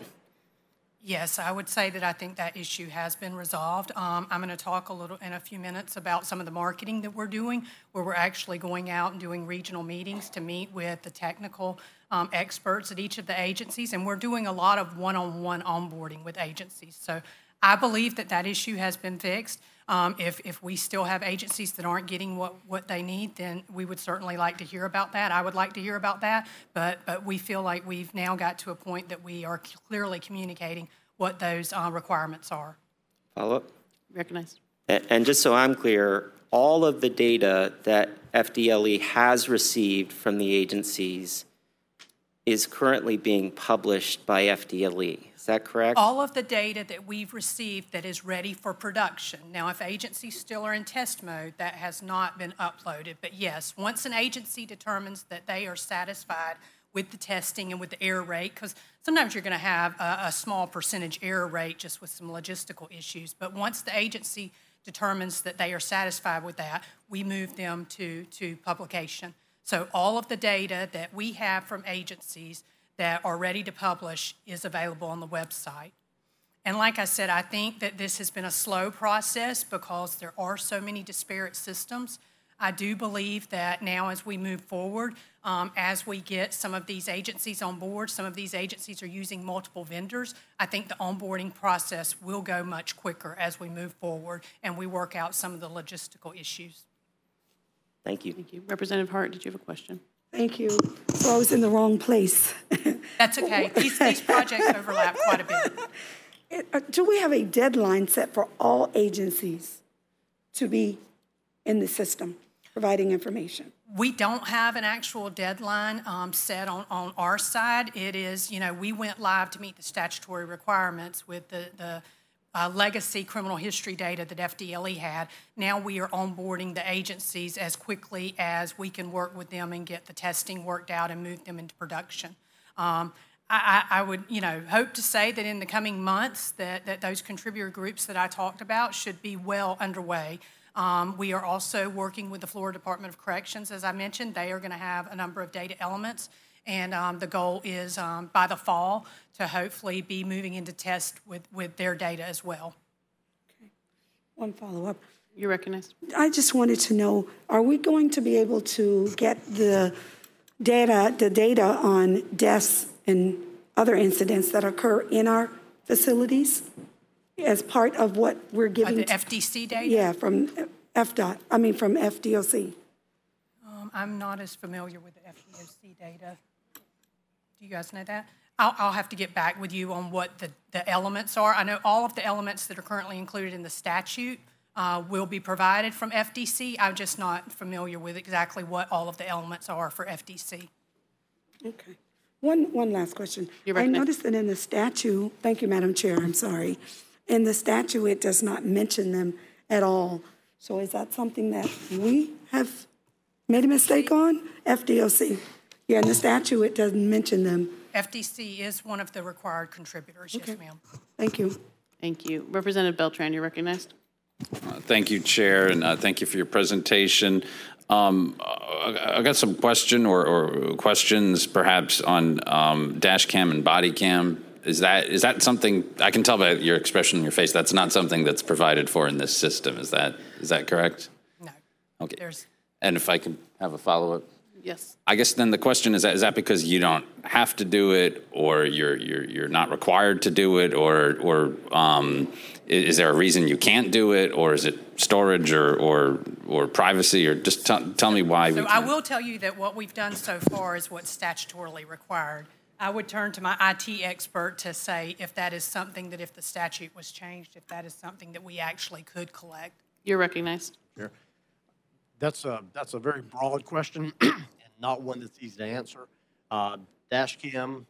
Yes, I would say that I think that issue has been resolved. I'm going to talk a little in a few minutes about some of the marketing that we're doing, where we're actually going out and doing regional meetings to meet with the technical experts at each of the agencies, and we're doing a lot of one-on-one onboarding with agencies. So I believe that that issue has been fixed. If we still have agencies that aren't getting what they need, then we would certainly like to hear about that. I would like to hear about that, but we feel like we've now got to a point that we are clearly communicating what those requirements are. Follow up? Recognized. And just so I'm clear, all of the data that FDLE has received from the agencies is currently being published by FDLE. Is that correct? All of the data that we've received that is ready for production. Now, if agencies still are in test mode, that has not been uploaded. But yes, once an agency determines that they are satisfied with the testing and with the error rate, because sometimes you're going to have a small percentage error rate just with some logistical issues. But once the agency determines that they are satisfied with that, we move them to publication. So all of the data that we have from agencies that are ready to publish is available on the website. And like I said, I think that this has been a slow process because there are so many disparate systems. I do believe that now as we move forward, as we get some of these agencies on board, some of these agencies are using multiple vendors, I think the onboarding process will go much quicker as we move forward and we work out some of the logistical issues. Thank you. Thank you. Representative Hart, did you have a question? Thank you. So I was in the wrong place. That's okay. These projects overlap quite a bit. Do we have a deadline set for all agencies to be in the system, providing information? We don't have an actual deadline set on our side. It is, we went live to meet the statutory requirements with the legacy criminal history data that FDLE had. Now we are onboarding the agencies as quickly as we can work with them and get the testing worked out and move them into production. I would, hope to say that in the coming months that those contributor groups that I talked about should be well underway. We are also working with the Florida Department of Corrections, as I mentioned. They are going to have a number of data elements, and the goal is by the fall to hopefully be moving into test with their data as well. Okay. One follow-up. You're recognized. I just wanted to know, are we going to be able to get the data on deaths and other incidents that occur in our facilities as part of what we're giving? The FDC data? Yeah, from from FDOC. I'm not as familiar with the FDOC data. Do you guys know that? I'll have to get back with you on what the elements are. I know all of the elements that are currently included in the statute will be provided from FDC. I'm just not familiar with exactly what all of the elements are for FDC. Okay. One last question. I noticed that in the statute, thank you, Madam Chair, I'm sorry. In the statute, it does not mention them at all. So is that something that we have made a mistake on? FDOC. Yeah, in the statute, it doesn't mention them. FDC is one of the required contributors, okay. Yes, ma'am. Thank you. Thank you. Representative Beltran, you're recognized. Thank you, Chair, and thank you for your presentation. I got some questions perhaps on dash cam and body cam. Is that something, I can tell by your expression on your face, that's not something that's provided for in this system. Is that correct? No. Okay. And if I can have a follow-up? Yes. I guess then the question is that because you don't have to do it, or you're not required to do it, or is there a reason you can't do it, or is it storage or privacy, or just tell me why? So I will tell you that what we've done so far is what's statutorily required. I would turn to my IT expert to say if that is something that if the statute was changed, if that is something that we actually could collect. You're recognized. Sure. That's a very broad question and not one that's easy to answer. Dash cam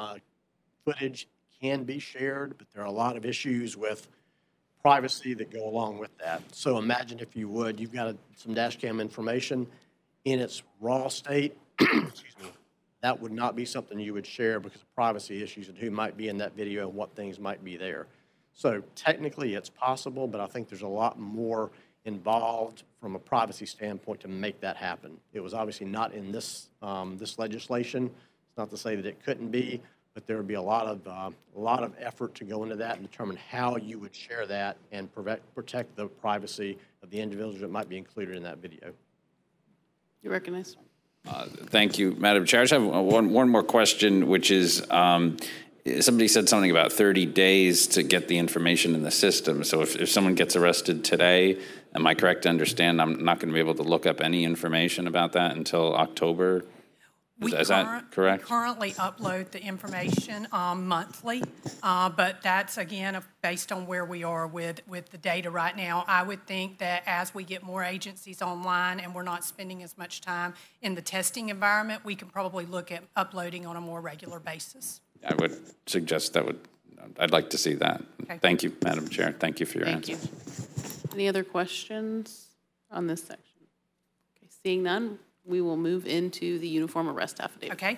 footage can be shared, but there are a lot of issues with privacy that go along with that. So imagine, if you would, you've got some dash cam information in its raw state. Excuse me. That would not be something you would share because of privacy issues and who might be in that video and what things might be there. So technically it's possible, but I think there's a lot more involved from a privacy standpoint to make that happen. It was obviously not in this this legislation. It's not to say that it couldn't be, but there would be a lot of effort to go into that and determine how you would share that and protect the privacy of the individuals that might be included in that video. You're recognized. Thank you, Madam Chair. I just have one more question, which is somebody said something about 30 days to get the information in the system. So if someone gets arrested today, am I correct to understand I'm not going to be able to look up any information about that until October? Is that correct? We currently upload the information monthly, but that's, again, based on where we are with the data right now. I would think that as we get more agencies online and we're not spending as much time in the testing environment, we can probably look at uploading on a more regular basis. I would suggest I'd like to see that. Okay. Thank you, Madam Chair. Thank you for your answer. Thank you. Any other questions on this section? Okay, seeing none, we will move into the uniform arrest affidavit. Okay.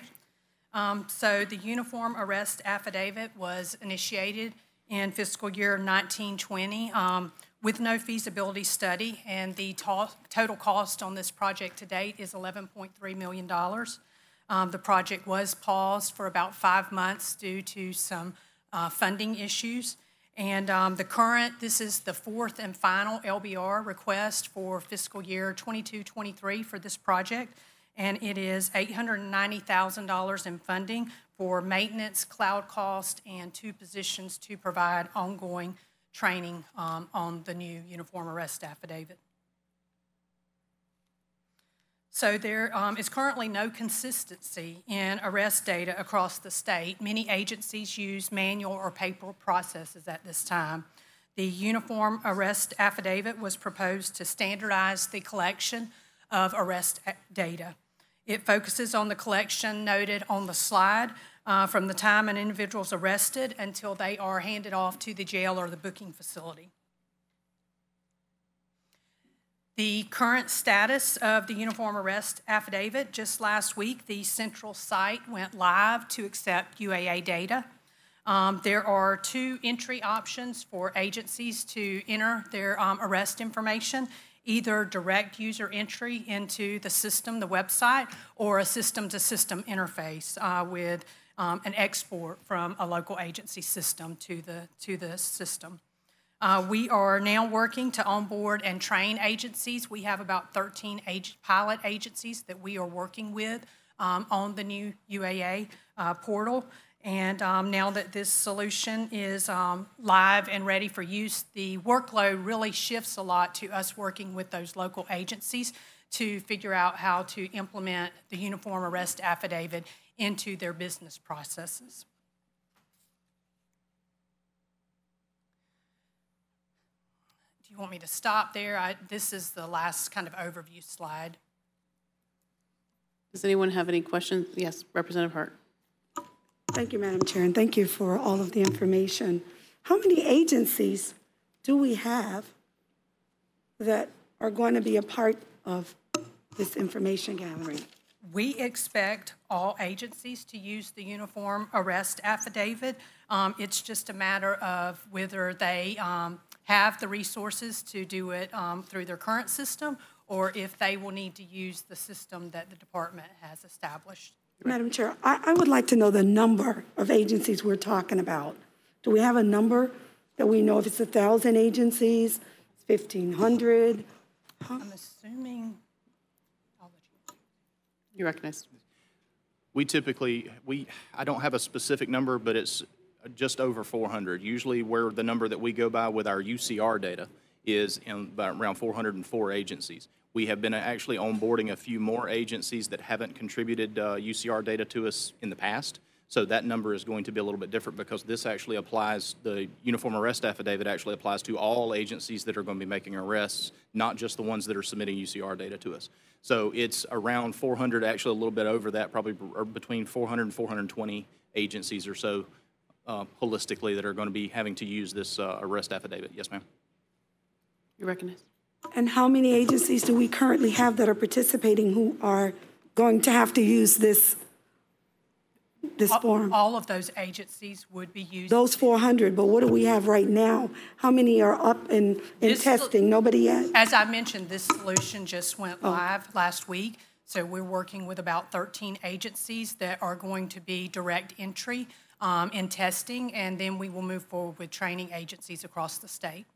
So the uniform arrest affidavit was initiated in fiscal year 1920 with no feasibility study, and the total cost on this project to date is $11.3 million. The project was paused for about 5 months due to some funding issues. And this is the fourth and final LBR request for fiscal year 22-23 for this project. And it is $890,000 in funding for maintenance, cloud cost, and 2 positions to provide ongoing training on the new uniform arrest affidavit. So there is currently no consistency in arrest data across the state. Many agencies use manual or paper processes at this time. The uniform arrest affidavit was proposed to standardize the collection of arrest data. It focuses on the collection noted on the slide from the time an individual is arrested until they are handed off to the jail or the booking facility. The current status of the uniform arrest affidavit, just last week, the central site went live to accept UAA data. There are 2 entry options for agencies to enter their arrest information, either direct user entry into the system, the website, or a system-to-system interface with an export from a local agency system to the system. We are now working to onboard and train agencies. We have about 13 pilot agencies that we are working with on the new UAA portal. And now that this solution is live and ready for use, the workload really shifts a lot to us working with those local agencies to figure out how to implement the uniform arrest affidavit into their business processes. Do you want me to stop there? This is the last kind of overview slide. Does anyone have any questions? Yes, Representative Hart. Thank you, Madam Chair, and thank you for all of the information. How many agencies do we have that are going to be a part of this information gathering? We expect all agencies to use the uniform arrest affidavit. It's just a matter of whether they have the resources to do it through their current system, or if they will need to use the system that the department has established. Madam Chair, I would like to know the number of agencies we're talking about. Do we have a number that we know if it's 1,000 agencies, 1,500? I'm assuming. You recognize. We typically, I don't have a specific number, but it's just over 400. Usually where the number that we go by with our UCR data is in around 404 agencies. We have been actually onboarding a few more agencies that haven't contributed UCR data to us in the past. So that number is going to be a little bit different because this actually applies, the uniform arrest affidavit actually applies to all agencies that are going to be making arrests, not just the ones that are submitting UCR data to us. So it's around 400, actually a little bit over that, probably between 400 and 420 agencies or so holistically that are going to be having to use this arrest affidavit. Yes, ma'am. You recognize. And how many agencies do we currently have that are participating who are going to have to use this form? All of those agencies would be using those 400, but what do we have right now? How many are up in testing? Nobody yet? As I mentioned, this solution just went live last week. So we're working with about 13 agencies that are going to be direct entry in testing, and then we will move forward with training agencies across the state.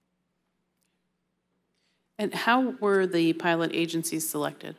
And how were the pilot agencies selected?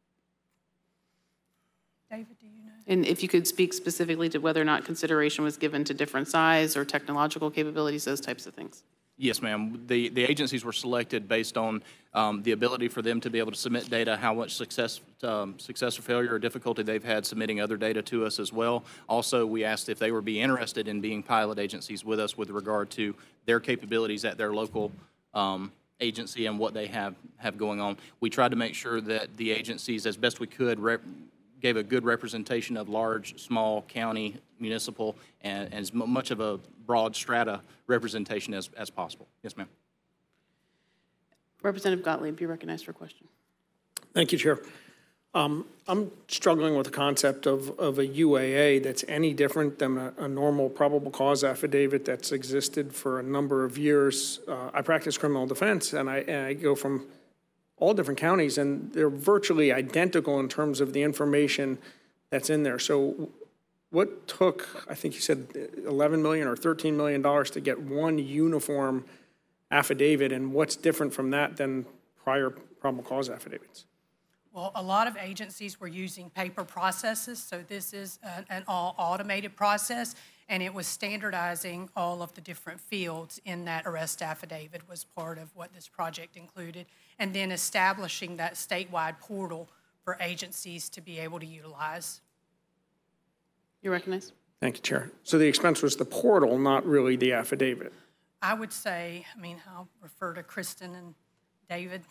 David, do you know? And if you could speak specifically to whether or not consideration was given to different size or technological capabilities, those types of things. Yes, ma'am. The agencies were selected based on the ability for them to be able to submit data, how much success or failure or difficulty they've had submitting other data to us as well. Also, we asked if they would be interested in being pilot agencies with us with regard to their capabilities at their local agency and what they have going on. We tried to make sure that the agencies, as best we could, gave a good representation of large, small, county, municipal, and as much of a broad strata representation as possible. Yes, ma'am. Representative Gottlieb, you're recognized for a question. Thank you, Chair. I'm struggling with the concept of a UAA that's any different than a normal probable cause affidavit that's existed for a number of years. I practice criminal defense, and I go from all different counties, and they're virtually identical in terms of the information that's in there. So what took, I think you said $11 million or $13 million to get one uniform affidavit, and what's different from that than prior probable cause affidavits? Well, a lot of agencies were using paper processes, so this is an all automated process, and it was standardizing all of the different fields in that arrest affidavit was part of what this project included, and then establishing that statewide portal for agencies to be able to utilize. You're recognized. Thank you, Chair. So the expense was the portal, not really the affidavit. I would say, I'll refer to Kristen and David.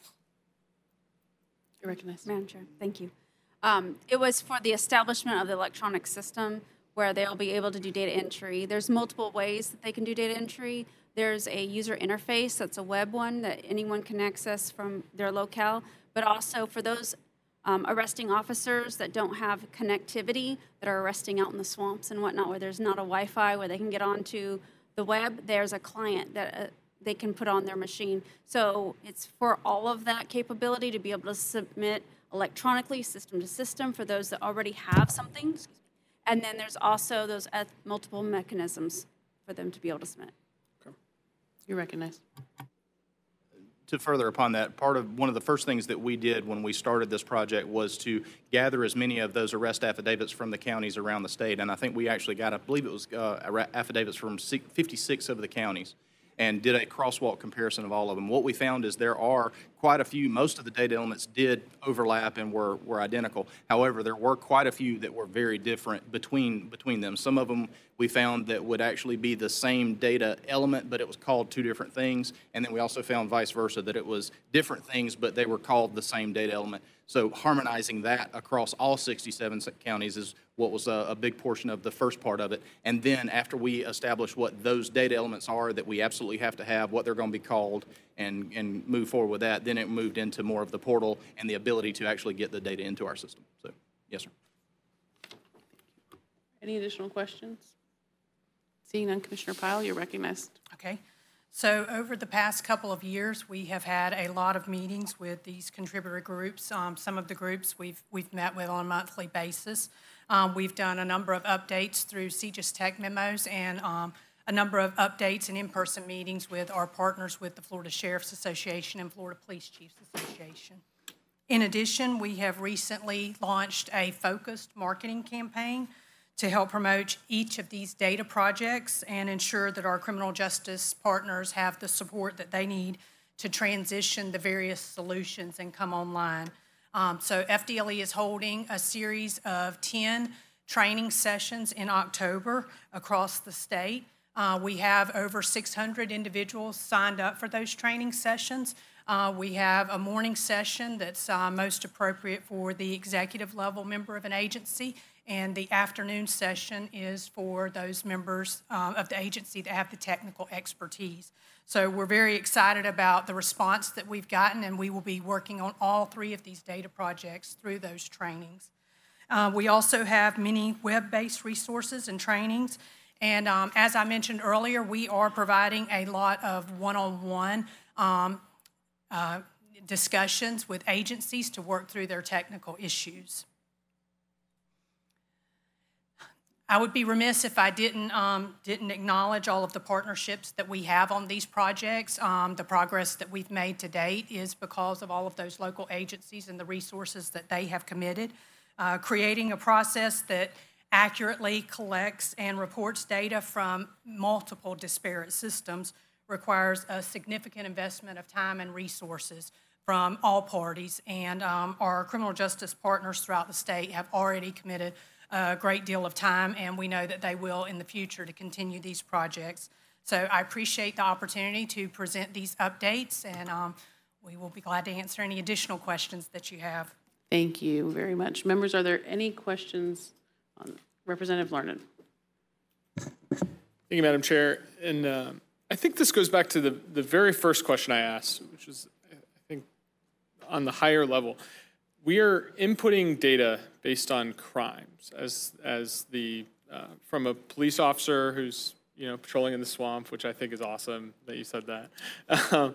You're recognized. Madam Chair, thank you. It was for the establishment of the electronic system, where they'll be able to do data entry. There's multiple ways that they can do data entry. There's a user interface, that's a web one that anyone can access from their locale, but also for those arresting officers that don't have connectivity, that are arresting out in the swamps and whatnot, where there's not a Wi-Fi where they can get onto the web, there's a client that they can put on their machine. So it's for all of that capability to be able to submit electronically, system to system, for those that already have something. And then there's also those multiple mechanisms for them to be able to submit. You're recognized. To further upon that, one of the first things that we did when we started this project was to gather as many of those arrest affidavits from the counties around the state. And I think we actually got, I believe it was affidavits from 56 of the counties, and did a crosswalk comparison of all of them. What we found is there are quite a few, most of the data elements did overlap and were identical. However, there were quite a few that were very different between them. Some of them we found that would actually be the same data element, but it was called two different things. And then we also found vice versa, that it was different things, but they were called the same data element. So harmonizing that across all 67 counties is what was a big portion of the first part of it. And then after we establish what those data elements are that we absolutely have to have, what they're going to be called, and move forward with that, then it moved into more of the portal and the ability to actually get the data into our system. So, yes, sir. Any additional questions? Seeing none, Commissioner Pyle, you're recognized. Okay. So over the past couple of years, we have had a lot of meetings with these contributor groups. Some of the groups we've met with on a monthly basis. We've done a number of updates through CJIS Tech memos and a number of updates and in-person meetings with our partners with the Florida Sheriff's Association and Florida Police Chiefs Association. In addition, we have recently launched a focused marketing campaign to help promote each of these data projects and ensure that our criminal justice partners have the support that they need to transition the various solutions and come online. So FDLE is holding a series of 10 training sessions in October across the state. We have over 600 individuals signed up for those training sessions. We have a morning session that's most appropriate for the executive level member of an agency, and the afternoon session is for those members of the agency that have the technical expertise. So we're very excited about the response that we've gotten, and we will be working on all three of these data projects through those trainings. We also have many web-based resources and trainings, and as I mentioned earlier, we are providing a lot of one-on-one discussions with agencies to work through their technical issues. I would be remiss if I didn't acknowledge all of the partnerships that we have on these projects. The progress that we've made to date is because of all of those local agencies and the resources that they have committed. Creating a process that accurately collects and reports data from multiple disparate systems requires a significant investment of time and resources from all parties, and our criminal justice partners throughout the state have already committed a great deal of time, and we know that they will in the future to continue these projects. So I appreciate the opportunity to present these updates, and we will be glad to answer any additional questions that you have. Thank you very much. Members, are there any questions on Representative Larned? Thank you, Madam Chair. And I think this goes back to the very first question I asked, which is, I think, on the higher level. We are inputting data based on crimes as the from a police officer who's patrolling in the swamp, which I think is awesome that you said that.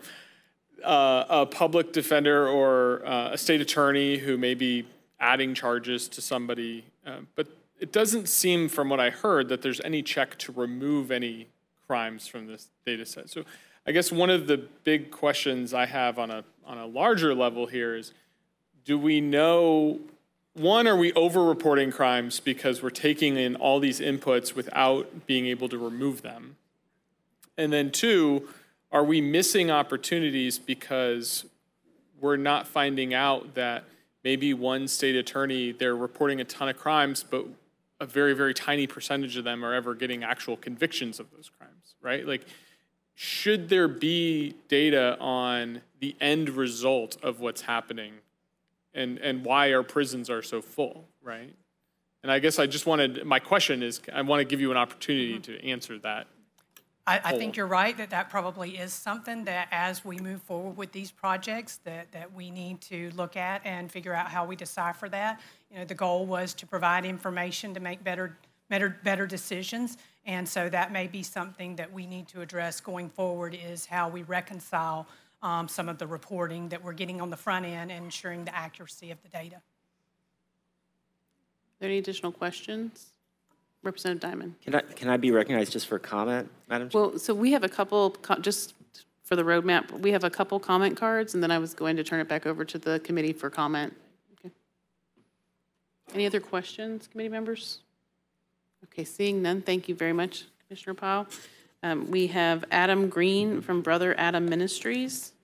A public defender or a state attorney who may be adding charges to somebody, but it doesn't seem, from what I heard, that there's any check to remove any crimes from this data set. So I guess one of the big questions I have on a larger level here is, do we know, one, are we over-reporting crimes because we're taking in all these inputs without being able to remove them? And then two, are we missing opportunities because we're not finding out that maybe one state attorney, they're reporting a ton of crimes, but a very, very tiny percentage of them are ever getting actual convictions of those crimes, right? Like, should there be data on the end result of what's happening and why our prisons are so full, right? And I guess my question is, I want to give you an opportunity to answer that. I think you're right that probably is something that as we move forward with these projects that we need to look at and figure out how we decipher that. You know, the goal was to provide information to make better decisions. And so that may be something that we need to address going forward, is how we reconcile some of the reporting that we're getting on the front end and ensuring the accuracy of the data. Are there any additional questions? Representative Diamond. Can I be recognized just for comment, Madam Chair? Well, so we have a couple, just for the roadmap, we have a couple comment cards, and then I was going to turn it back over to the committee for comment. Okay. Any other questions, committee members? Okay, seeing none, thank you very much, Commissioner Powell. We have Adam Green from Brother Adam Ministries.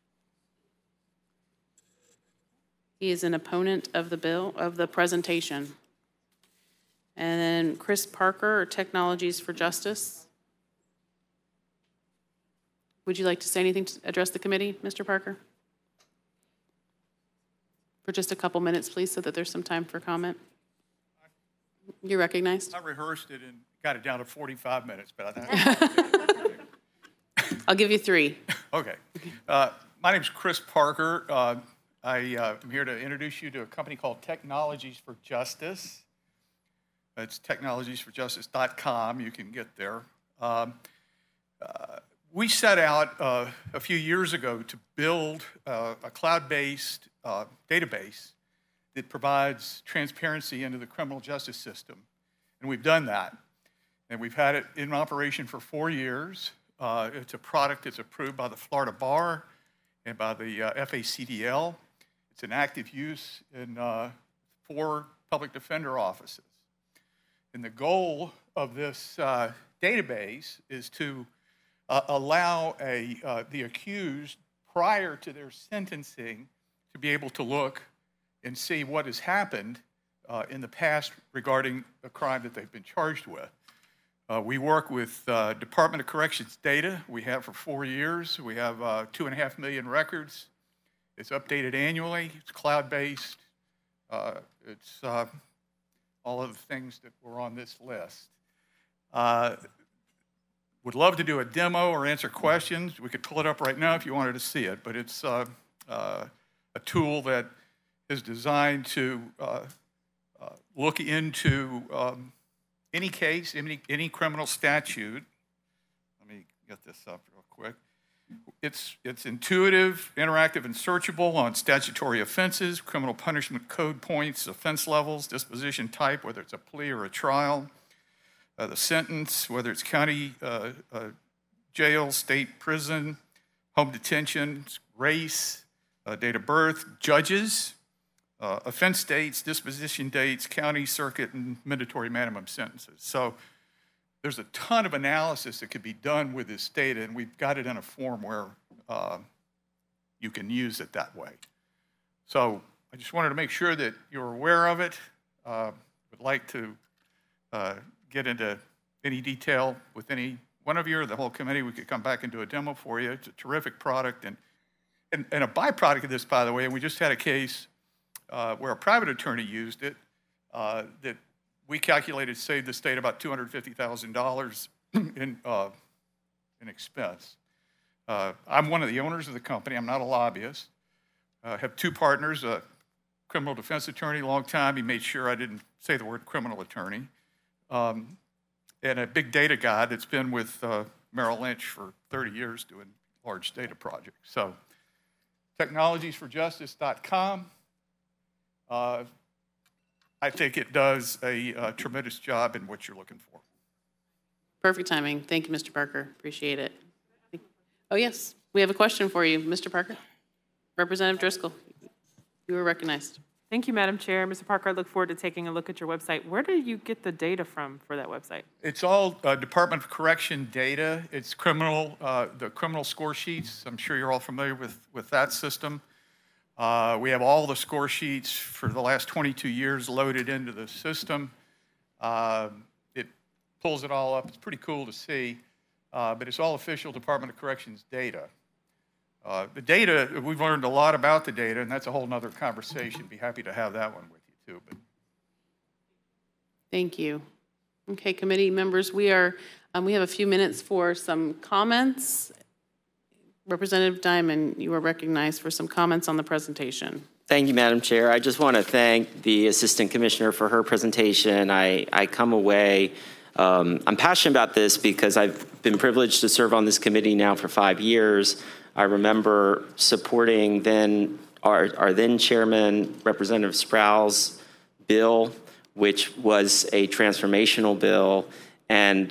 He is an opponent of the bill, of the presentation. And then Chris Parker, Technologies for Justice. Would you like to say anything to address the committee, Mr. Parker? For just a couple minutes, please, so that there's some time for comment. You're recognized. I rehearsed it and got it down to 45 minutes, but I'll give you 3. Okay. My name's Chris Parker. I am here to introduce you to a company called Technologies for Justice. It's technologiesforjustice.com. You can get there. We set out a few years ago to build a cloud-based database that provides transparency into the criminal justice system. And we've done that. And we've had it in operation for 4 years. It's a product that's approved by the Florida Bar and by the FACDL. It's in active use in 4 public defender offices. And the goal of this database is to allow the accused, prior to their sentencing, to be able to look and see what has happened in the past regarding a crime that they've been charged with. We work with Department of Corrections data. We have for 4 years. We have 2.5 million records. It's updated annually. It's cloud-based. It's all of the things that were on this list. Would love to do a demo or answer questions. We could pull it up right now if you wanted to see it, but it's a tool that is designed to look into any case, any criminal statute. Let me get this up real quick. It's intuitive, interactive, and searchable on statutory offenses, criminal punishment code points, offense levels, disposition type, whether it's a plea or a trial, the sentence, whether it's county jail, state prison, home detention, race, date of birth, judges, offense dates, disposition dates, county, circuit, and mandatory minimum sentences. So there's a ton of analysis that could be done with this data, and we've got it in a form where you can use it that way. So I just wanted to make sure that you're aware of it. Would like to get into any detail with any one of you or the whole committee. We could come back and do a demo for you. It's a terrific product. And a byproduct of this, by the way, and we just had a case where a private attorney used it that we calculated saved the state about $250,000 in expense. I'm one of the owners of the company. I'm not a lobbyist. I have 2 partners, a criminal defense attorney, long time. He made sure I didn't say the word criminal attorney. And a big data guy that's been with Merrill Lynch for 30 years doing large data projects. So technologiesforjustice.com. I think it does a tremendous job in what you're looking for. Perfect timing. Thank you, Mr. Parker. Appreciate it. Oh, yes. We have a question for you, Mr. Parker. Representative Driscoll, you were recognized. Thank you, Madam Chair. Mr. Parker, I look forward to taking a look at your website. Where do you get the data from for that website? It's all Department of Correction data. It's the criminal score sheets. I'm sure you're all familiar with that system. We have all the score sheets for the last 22 years loaded into the system. It pulls it all up. It's pretty cool to see, but it's all official Department of Corrections data. The data, we've learned a lot about the data, and that's a whole nother conversation. Be happy to have that one with you, too. But Thank you. Okay, committee members, we have a few minutes for some comments. Representative Diamond, you are recognized for some comments on the presentation. Thank you, Madam Chair. I just want to thank the Assistant Commissioner for her presentation. I come away, I'm passionate about this because I've been privileged to serve on this committee now for 5 years. I remember supporting our then chairman, Representative Sproul's bill, which was a transformational bill, and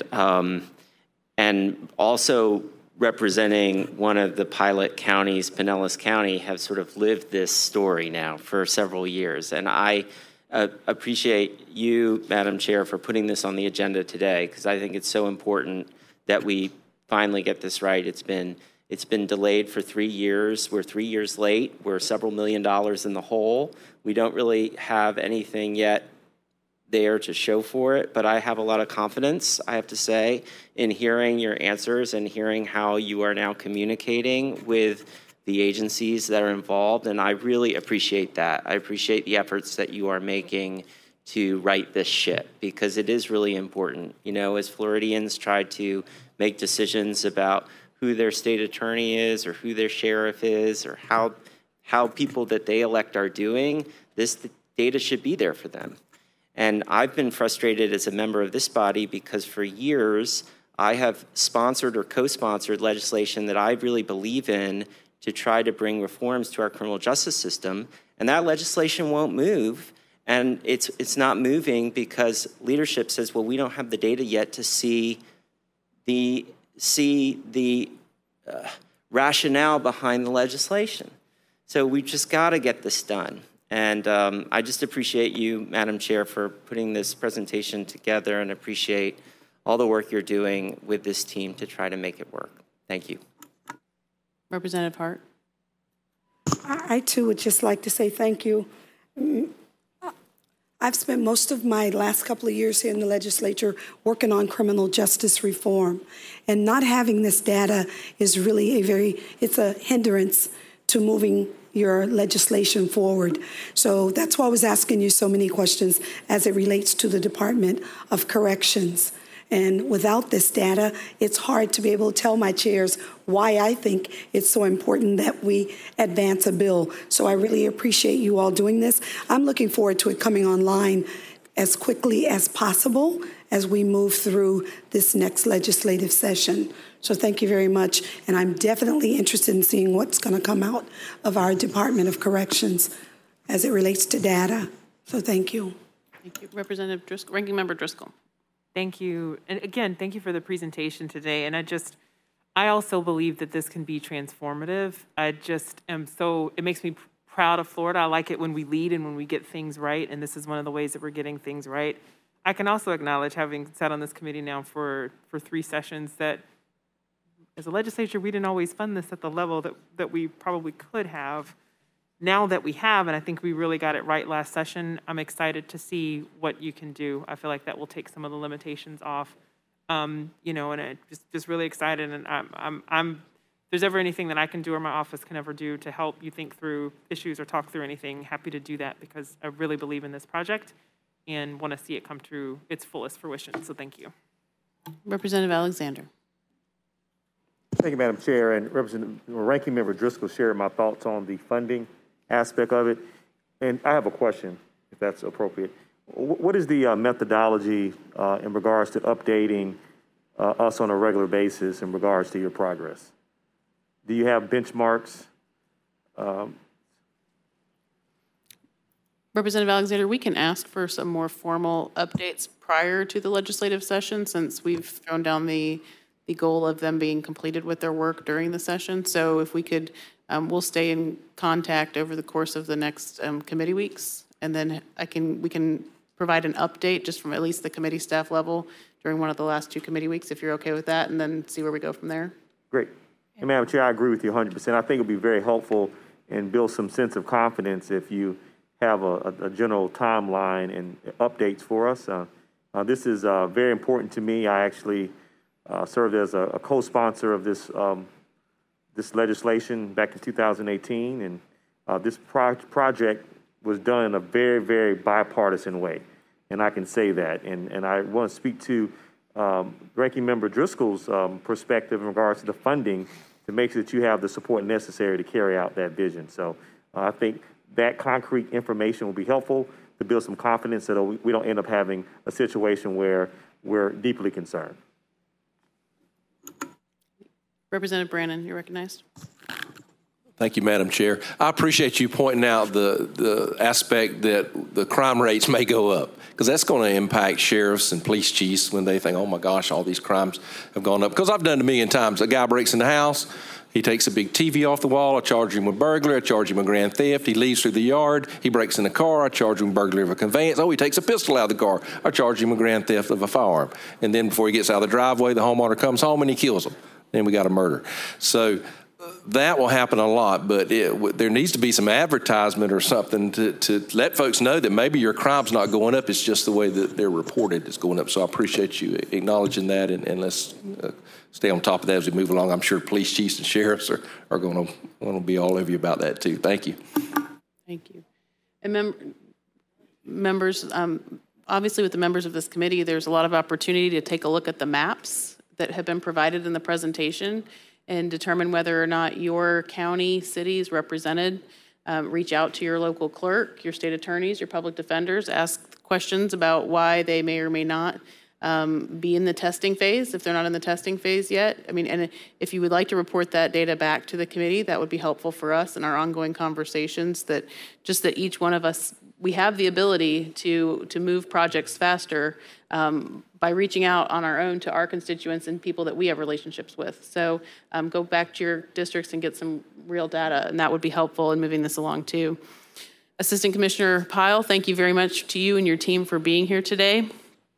also representing one of the pilot counties, Pinellas County, have sort of lived this story now for several years. And I appreciate you, Madam Chair, for putting this on the agenda today, because I think it's so important that we finally get this right. It's been delayed for 3 years. We're 3 years late. We're several $1 million in the hole. We don't really have anything yet there to show for it, but I have a lot of confidence, I have to say, in hearing your answers and hearing how you are now communicating with the agencies that are involved, and I really appreciate that. I appreciate the efforts that you are making to right this ship, because it is really important. You know, as Floridians try to make decisions about who their state attorney is or who their sheriff is or how people that they elect are doing, this data should be there for them. And I've been frustrated as a member of this body because for years I have sponsored or co-sponsored legislation that I really believe in to try to bring reforms to our criminal justice system, and that legislation won't move. And it's not moving because leadership says, well, we don't have the data yet to see the rationale behind the legislation. So we've just got to get this done. And I just appreciate you, Madam Chair, for putting this presentation together, and appreciate all the work you're doing with this team to try to make it work. Thank you. Representative Hart. I too would just like to say thank you. I've spent most of my last couple of years here in the legislature working on criminal justice reform, and not having this data is really it's a hindrance to moving your legislation forward. So that's why I was asking you so many questions as it relates to the Department of Corrections. And without this data, it's hard to be able to tell my chairs why I think it's so important that we advance a bill. So I really appreciate you all doing this. I'm looking forward to it coming online as quickly as possible as we move through this next legislative session. So thank you very much. And I'm definitely interested in seeing what's going to come out of our Department of Corrections as it relates to data. So thank you. Thank you. Representative Driscoll, Ranking Member Driscoll. Thank you. And again, thank you for the presentation today. And I also believe that this can be transformative. I just am it makes me proud of Florida. I like it when we lead and when we get things right. And this is one of the ways that we're getting things right. I can also acknowledge, having sat on this committee now for 3 sessions, that as a legislature, we didn't always fund this at the level that we probably could have. Now that we have, and I think we really got it right last session, I'm excited to see what you can do. I feel like that will take some of the limitations off, you know, and I'm just really excited. And if there's ever anything that I can do or my office can ever do to help you think through issues or talk through anything, happy to do that, because I really believe in this project and want to see it come to its fullest fruition. So thank you. Representative Alexander. Thank you, Madam Chair. And Ranking Member Driscoll shared my thoughts on the funding aspect of it. And I have a question, if that's appropriate. What is the methodology in regards to updating us on a regular basis in regards to your progress? Do you have benchmarks? Representative Alexander, we can ask for some more formal updates prior to the legislative session, since we've thrown down the goal of them being completed with their work during the session. So if we could, we'll stay in contact over the course of the next committee weeks, and then we can provide an update just from at least the committee staff level during one of the last 2 committee weeks, if you're okay with that, and then see where we go from there. Great. And Madam Chair, I agree with you 100%. I think it'll be very helpful and build some sense of confidence if you have a general timeline and updates for us. This is very important to me. I actually served as a co-sponsor of this legislation back in 2018, and this project was done in a very, very bipartisan way. and I can say that. And I want to speak to Ranking Member Driscoll's perspective in regards to the funding to make sure that you have the support necessary to carry out that vision. So I think that concrete information will be helpful to build some confidence so that we don't end up having a situation where we're deeply concerned. Representative Brannon, you're recognized. Thank you, Madam Chair. I appreciate you pointing out the aspect that the crime rates may go up, because that's going to impact sheriffs and police chiefs when they think, oh my gosh, all these crimes have gone up. Because I've done it a million times. A guy breaks in the house, he takes a big TV off the wall, I charge him with burglary, I charge him with grand theft, he leaves through the yard, he breaks in the car, I charge him with burglary of a conveyance, oh, he takes a pistol out of the car, I charge him with grand theft of a firearm. And then before he gets out of the driveway, the homeowner comes home and he kills him. Then we got a murder. So that will happen a lot, but there needs to be some advertisement or something to let folks know that maybe your crime's not going up, it's just the way that they're reported is going up. So I appreciate you acknowledging that, and let's stay on top of that as we move along. I'm sure police chiefs and sheriffs are going to be all over you about that too. Thank you. Thank you. And members, obviously with the members of this committee, there's a lot of opportunity to take a look at the maps that have been provided in the presentation and determine whether or not your county, city is represented. Reach out to your local clerk, your state attorneys, your public defenders, ask questions about why they may or may not be in the testing phase, if they're not in the testing phase yet. I mean, and if you would like to report that data back to the committee, that would be helpful for us in our ongoing conversations, that each one of us, we have the ability to move projects faster by reaching out on our own to our constituents and people that we have relationships with. So go back to your districts and get some real data, and that would be helpful in moving this along too. Assistant Commissioner Pyle, thank you very much to you and your team for being here today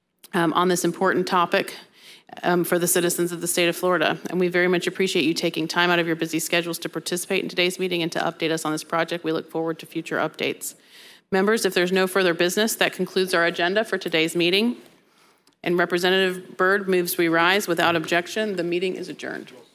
on this important topic for the citizens of the state of Florida. And we very much appreciate you taking time out of your busy schedules to participate in today's meeting and to update us on this project. We look forward to future updates. Members, if there's no further business, that concludes our agenda for today's meeting. And Representative Byrd moves we rise without objection. The meeting is adjourned.